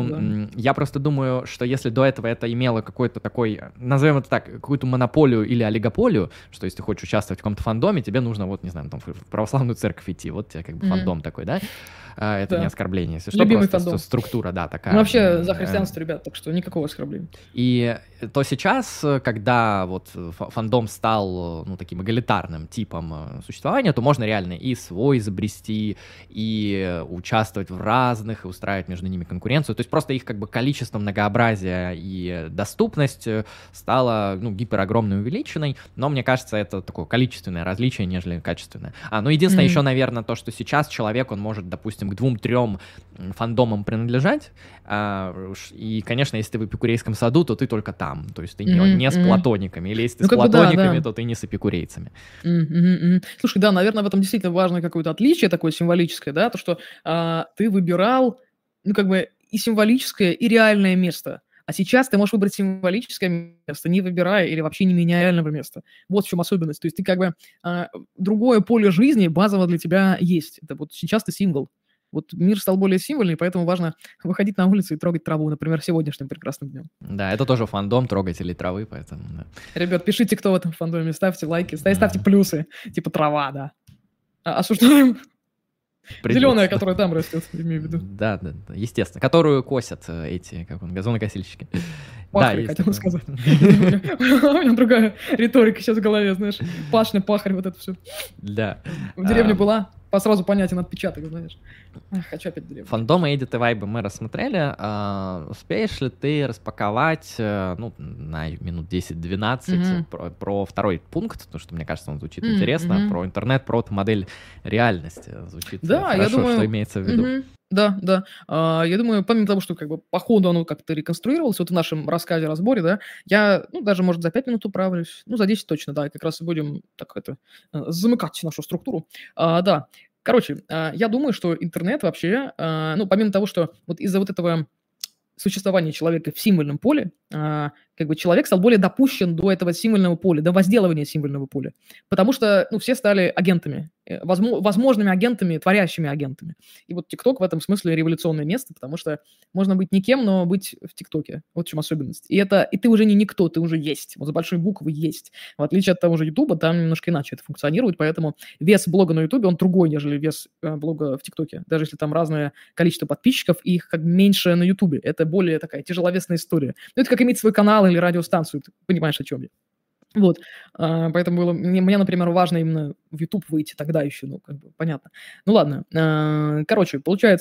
думаю, что если до этого это имело какой-то такой, назовем это так, какую-то монополию или олигополию, что если ты хочешь участвовать в каком-то фандоме, тебе нужно, вот, не знаю, там, в православную церковь идти, вот тебе как бы фандом такой, да? Это не оскорбление, если что, любимый просто фандом. Структура, да, такая. Мы вообще за христианство, ребят, так что никакого оскорбления. И то сейчас, когда вот фандом стал, ну, таким эгалитарным типом существования, то можно реально и свой изобрести, и участвовать в разных, и устраивать между ними конкуренцию. То есть просто их как бы количество, многообразие и доступность стало, ну, гиперогромной, увеличенной, но мне кажется, это такое количественное различие, нежели качественное. Ну, единственное еще, наверное, то, что сейчас человек, он может, допустим, к 2-3 фандомам принадлежать, и, конечно, если ты в эпикурейском саду, то ты только там, то есть ты не с платониками, или если ты с платониками, то ты не с эпикурейцами. Слушай, да, наверное, в этом действительно важно какое-то отличие такое символическое, да, то, что ты выбирал, ну, как бы и символическое, и реальное место. А сейчас ты можешь выбрать символическое место, не выбирая или вообще не меняя реального места. Вот в чем особенность. То есть ты как бы другое поле жизни базово для тебя есть. Это вот сейчас ты символ. Вот мир стал более символьный, поэтому важно выходить на улицу и трогать траву, например, сегодняшним прекрасным днем. Да, это тоже фандом, трогатели травы, поэтому... Да. Ребят, пишите, кто в этом фандоме, ставьте лайки, ставьте плюсы, типа трава, да. Осуждаем... Зеленая, которая там растет, имею в виду. Да, естественно. Которую косят эти, газонокосильщики. Пахарь, хотел сказать. У меня другая риторика сейчас в голове, знаешь. Пашня, пахарь, вот это все. Да. В деревне была, сразу понятен отпечаток, знаешь. Хочу опять в деревню. Фандомы, эдиты, вайбы мы рассмотрели. Успеешь ли ты распаковать, ну, на минут 10-12 про второй пункт, потому что, мне кажется, он звучит интересно, про интернет, про модель реальности. Звучит хорошо, я думаю, что имеется в виду. Да. Я думаю, помимо того, что как бы по ходу оно как-то реконструировалось, вот в нашем рассказе, разборе, да, я, ну, даже, может, за 5 минут управлюсь, ну, за 10 точно, да, как раз и будем так замыкать нашу структуру. Да, короче, я думаю, что интернет вообще, ну, помимо того, что вот из-за вот этого существования человека в символьном поле, как бы человек стал более допущен до этого символьного поля, до возделывания символьного поля. Потому что, ну, все стали агентами, возможными агентами, творящими агентами. И вот ТикТок в этом смысле революционное место, потому что можно быть никем, но быть в ТикТоке. Вот в чем особенность. И ты уже не никто, ты уже есть. Вот за большой буквы есть. В отличие от того же Ютуба, там немножко иначе это функционирует, поэтому вес блога на Ютубе, он другой, нежели вес блога в ТикТоке. Даже если там разное количество подписчиков, и их как меньше на Ютубе. Это более такая тяжеловесная история. Ну, это как иметь свой канал или радиостанцию, ты понимаешь, о чем я. Вот, поэтому было мне, например, важно именно в YouTube выйти тогда еще, ну, как бы, понятно. Ну, ладно, короче, получается,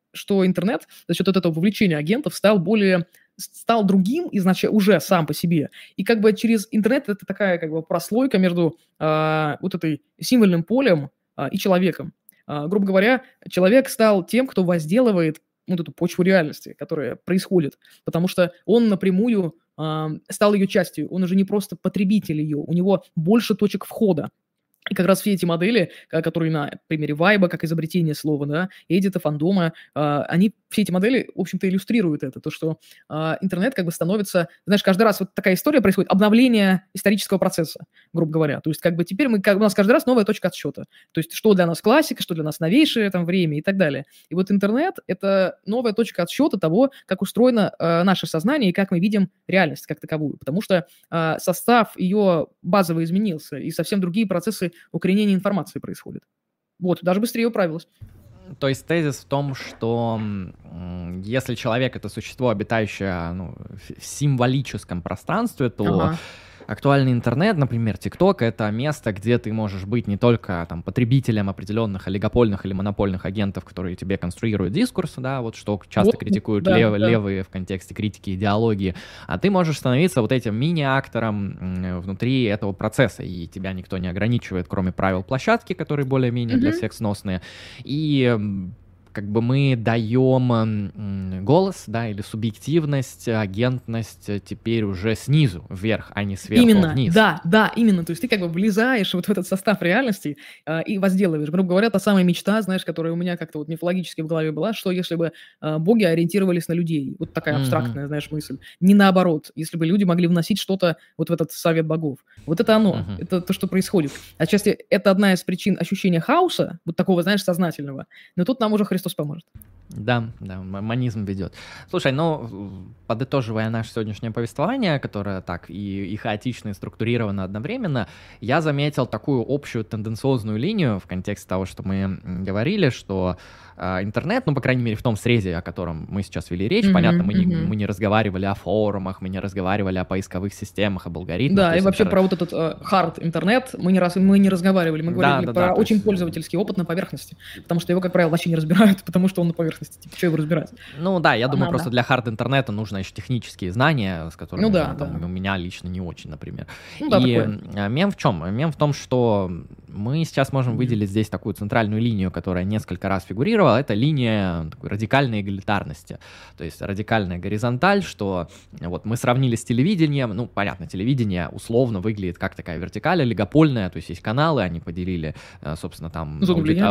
что интернет за счет вот этого вовлечения агентов стал другим изначально уже сам по себе. И как бы через интернет это такая как бы прослойка между вот этой символьным полем и человеком. Грубо говоря, человек стал тем, кто возделывает вот эту почву реальности, которая происходит, потому что он напрямую стал ее частью, он уже не просто потребитель ее, у него больше точек входа. И как раз все эти модели, которые на примере Вайба, как изобретение слова, да, Эдита, фандома, они, все эти модели, в общем-то, иллюстрируют это, то, что интернет как бы становится, знаешь, каждый раз вот такая история происходит, обновление исторического процесса, грубо говоря. То есть как бы теперь у нас каждый раз новая точка отсчета. То есть что для нас классика, что для нас новейшее там время и так далее. И вот интернет — это новая точка отсчета того, как устроено наше сознание и как мы видим реальность как таковую. Потому что состав ее базово изменился, и совсем другие процессы укоренение информации происходит. Вот, даже быстрее управилось. То есть тезис в том, что если человек — это существо, обитающее в символическом пространстве, то актуальный интернет, например, ТикТок — это место, где ты можешь быть не только там потребителем определенных олигопольных или монопольных агентов, которые тебе конструируют дискурс, да, вот что часто критикуют левые в контексте критики идеологии, а ты можешь становиться вот этим мини-актором внутри этого процесса, и тебя никто не ограничивает, кроме правил площадки, которые более-менее для всех сносные, и как бы мы даем голос, да, или субъективность, агентность теперь уже снизу вверх, а не сверху вниз. Да, именно. То есть ты как бы влезаешь вот в этот состав реальности и возделываешь. Грубо говоря, та самая мечта, знаешь, которая у меня как-то вот мифологически в голове была, что если бы боги ориентировались на людей. Вот такая абстрактная, знаешь, мысль. Не наоборот. Если бы люди могли вносить что-то вот в этот совет богов. Вот это оно. Это то, что происходит. Отчасти это одна из причин ощущения хаоса, вот такого, знаешь, сознательного. Но тут нам уже Христос поможет. Да, монизм ведет. Слушай, подытоживая наше сегодняшнее повествование, которое так и хаотично, и структурировано одновременно, я заметил такую общую тенденциозную линию в контексте того, что мы говорили, что интернет, по крайней мере, в том срезе, о котором мы сейчас вели речь, понятно, мы не разговаривали о форумах, мы не разговаривали о поисковых системах, об алгоритмах. Да, и вообще про вот этот hard интернет мы не разговаривали, мы говорили про очень пользовательский опыт на поверхности, потому что его, как правило, вообще не разбирают, потому что он на поверхности. Типа, что его разбирать? Я думаю, просто для хард-интернета нужно еще технические знания, с которыми у меня лично не очень, например. Мем в чем? Мем в том, что мы сейчас можем выделить здесь такую центральную линию, которая несколько раз фигурировала. Это линия такой радикальной эгалитарности. То есть радикальная горизонталь, что вот мы сравнили с телевидением. Понятно, телевидение условно выглядит как такая вертикаль олигопольная, то есть есть каналы, они поделили, собственно, там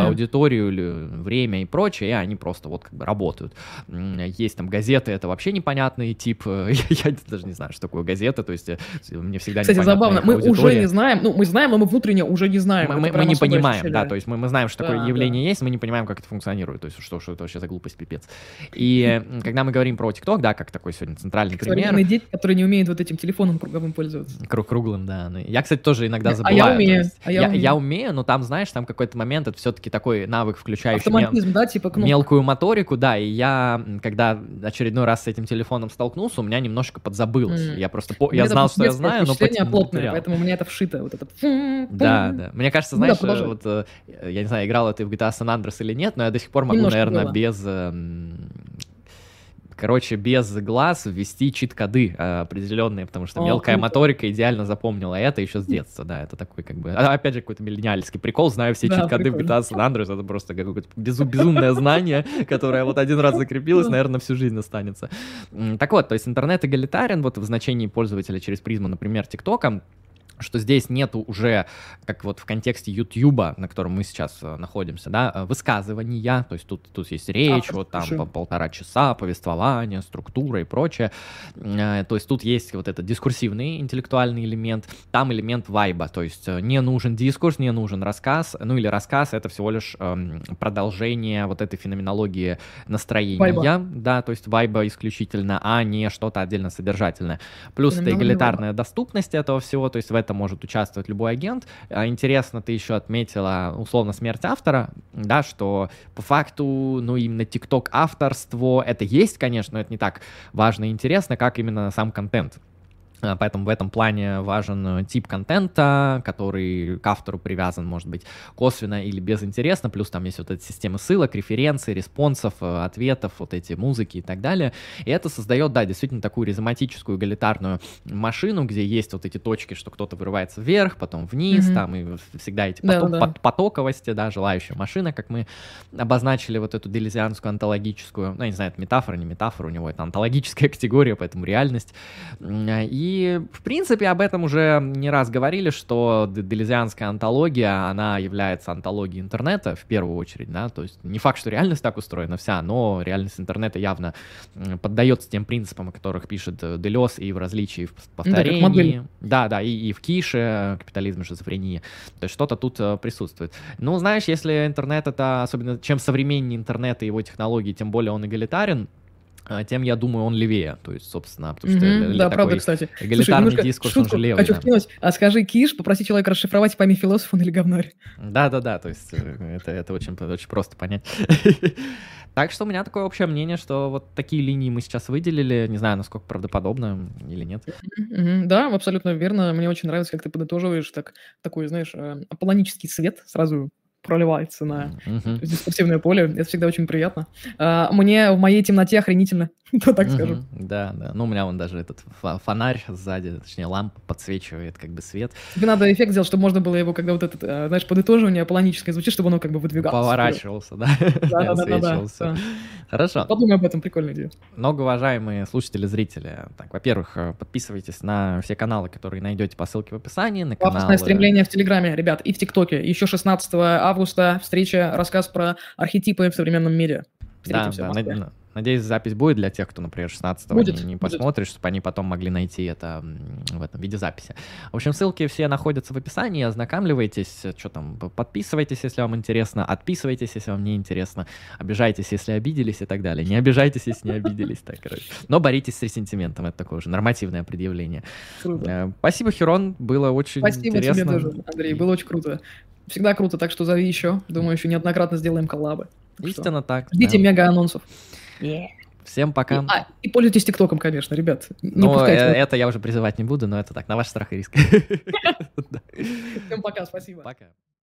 аудиторию, время и прочее, и они просто вот как бы работают. Есть там газеты, это вообще непонятный тип. Я даже не знаю, что такое газета, то есть мне всегда непонятно. Кстати, забавно, мы уже не знаем, мы знаем, но мы внутренне уже не знаем. Мы не понимаем, да, то есть мы знаем, что такое явление есть, мы не понимаем, как это функционирует, то есть что это вообще за глупость, пипец. И когда мы говорим про ТикТок, да, как такой сегодня центральный пример. Современные дети, которые не умеют вот этим телефоном круговым пользоваться. Круглым, да. Я, кстати, тоже иногда забываю. Я умею, но там, знаешь, там какой-то момент, это все-таки такой навык, включающий мелкую моторику, да, и я, когда очередной раз с этим телефоном столкнулся, у меня немножко подзабылось. Я просто, я знал, что я знаю, но плотное, поэтому у меня это вшито, вот этот. Да. Мне кажется, знаешь, вот, я не знаю, играл ты в GTA San Andreas или нет, но я до сих пор могу, наверное, без глаз ввести чит-коды определенные, потому что мелкая моторика идеально запомнила это еще с детства, да, это такой как бы, опять же, какой-то миллениальский прикол, знаю все чит-коды в GTA San Andreas, это просто какое-то безумное знание, которое вот один раз закрепилось, наверное, всю жизнь останется. Так вот, то есть интернет эгалитарен, вот в значении пользователя через призму, например, ТикТока, что здесь нету уже, как вот в контексте Ютьюба, на котором мы сейчас находимся, да, высказывания, то есть тут есть речь, вот там по 1,5 часа, повествование, структура и прочее, то есть тут есть вот этот дискурсивный интеллектуальный элемент, там элемент вайба, то есть не нужен дискурс, не нужен рассказ, или рассказ — это всего лишь продолжение вот этой феноменологии настроения, вайба. Да, то есть вайба исключительно, а не что-то отдельно содержательное. Плюс это эгалитарная доступность этого всего, то есть в этом может участвовать любой агент. Интересно, ты еще отметила условно смерть автора, да, что по факту, именно TikTok авторство, это есть, конечно, но это не так важно и интересно, как именно сам контент. Поэтому в этом плане важен тип контента, который к автору привязан, может быть, косвенно или безинтересно, плюс там есть вот эта система ссылок, референций, респонсов, ответов, вот эти музыки и так далее. И это создает, да, действительно такую ризоматическую эгалитарную машину, где есть вот эти точки, что кто-то вырывается вверх, потом вниз, там и всегда эти потоковости, да, желающая машина, как мы обозначили вот эту делезианскую онтологическую, ну, я не знаю, это метафора, не метафора, у него это онтологическая категория, поэтому реальность. И, в принципе, об этом уже не раз говорили, что делезианская онтология, она является онтологией интернета в первую очередь, да, то есть не факт, что реальность так устроена вся, но реальность интернета явно поддается тем принципам, о которых пишет Делез и в различии в повторении. Да, и в Кише, капитализм и шизофрения. То есть что-то тут присутствует. Ну, знаешь, если интернет это, особенно чем современнее интернет и его технологии, тем более он эгалитарен, тем, я думаю, он левее. То есть, собственно, потому что да, правда, кстати. эгалитарный дискурс, он же левый. Хочу вкинуть. А скажи, Киш, попроси человека расшифровать память философа, он или говнарь. Да, то есть это очень просто понять. Так что у меня такое общее мнение, что вот такие линии мы сейчас выделили. Не знаю, насколько правдоподобно или нет. Да, абсолютно верно. Мне очень нравится, как ты подытоживаешь такой, знаешь, аполлонический свет сразу проливается на дискурсивное поле. Это всегда очень приятно. Мне в моей темноте охренительно, то так скажу. Да. Ну, у меня вон даже этот фонарь сзади, точнее, лампа подсвечивает как бы свет. Тебе надо эффект сделать, чтобы можно было его, когда вот это, знаешь, подытоживание аполлоническое звучит, чтобы оно как бы выдвигалось. Поворачивался, да? Да. Хорошо. Подумай об этом, прикольная идея. Многоуважаемые слушатели, зрители, так, во-первых, подписывайтесь на все каналы, которые найдете по ссылке в описании. На каналы... Пафосное стремление в Телеграме, ребят, и в ТикТоке. Еще 16 августа встреча, рассказ про архетипы в современном мире. Встретимся в Москве. Надеюсь, запись будет для тех, кто, например, 16-го не посмотрит, чтобы они потом могли найти это в этом виде записи. В общем, ссылки все находятся в описании, ознакомливайтесь, что там, подписывайтесь, если вам интересно, отписывайтесь, если вам не интересно, обижайтесь, если обиделись и так далее. Не обижайтесь, если не обиделись, так, короче. Но боритесь с ресентиментом, это такое уже нормативное предъявление. Круто. Спасибо, Херон, было очень интересно. Спасибо тебе тоже, Андрей, было очень круто. Всегда круто, так что зови еще. Думаю, еще неоднократно сделаем коллабы. Истинно так. Ждите мега-анонсов. Всем пока. И пользуйтесь ТикТоком, конечно, ребят. Ну, это я уже призывать не буду, но это так, на ваш страх и риск. Всем пока, спасибо. Пока.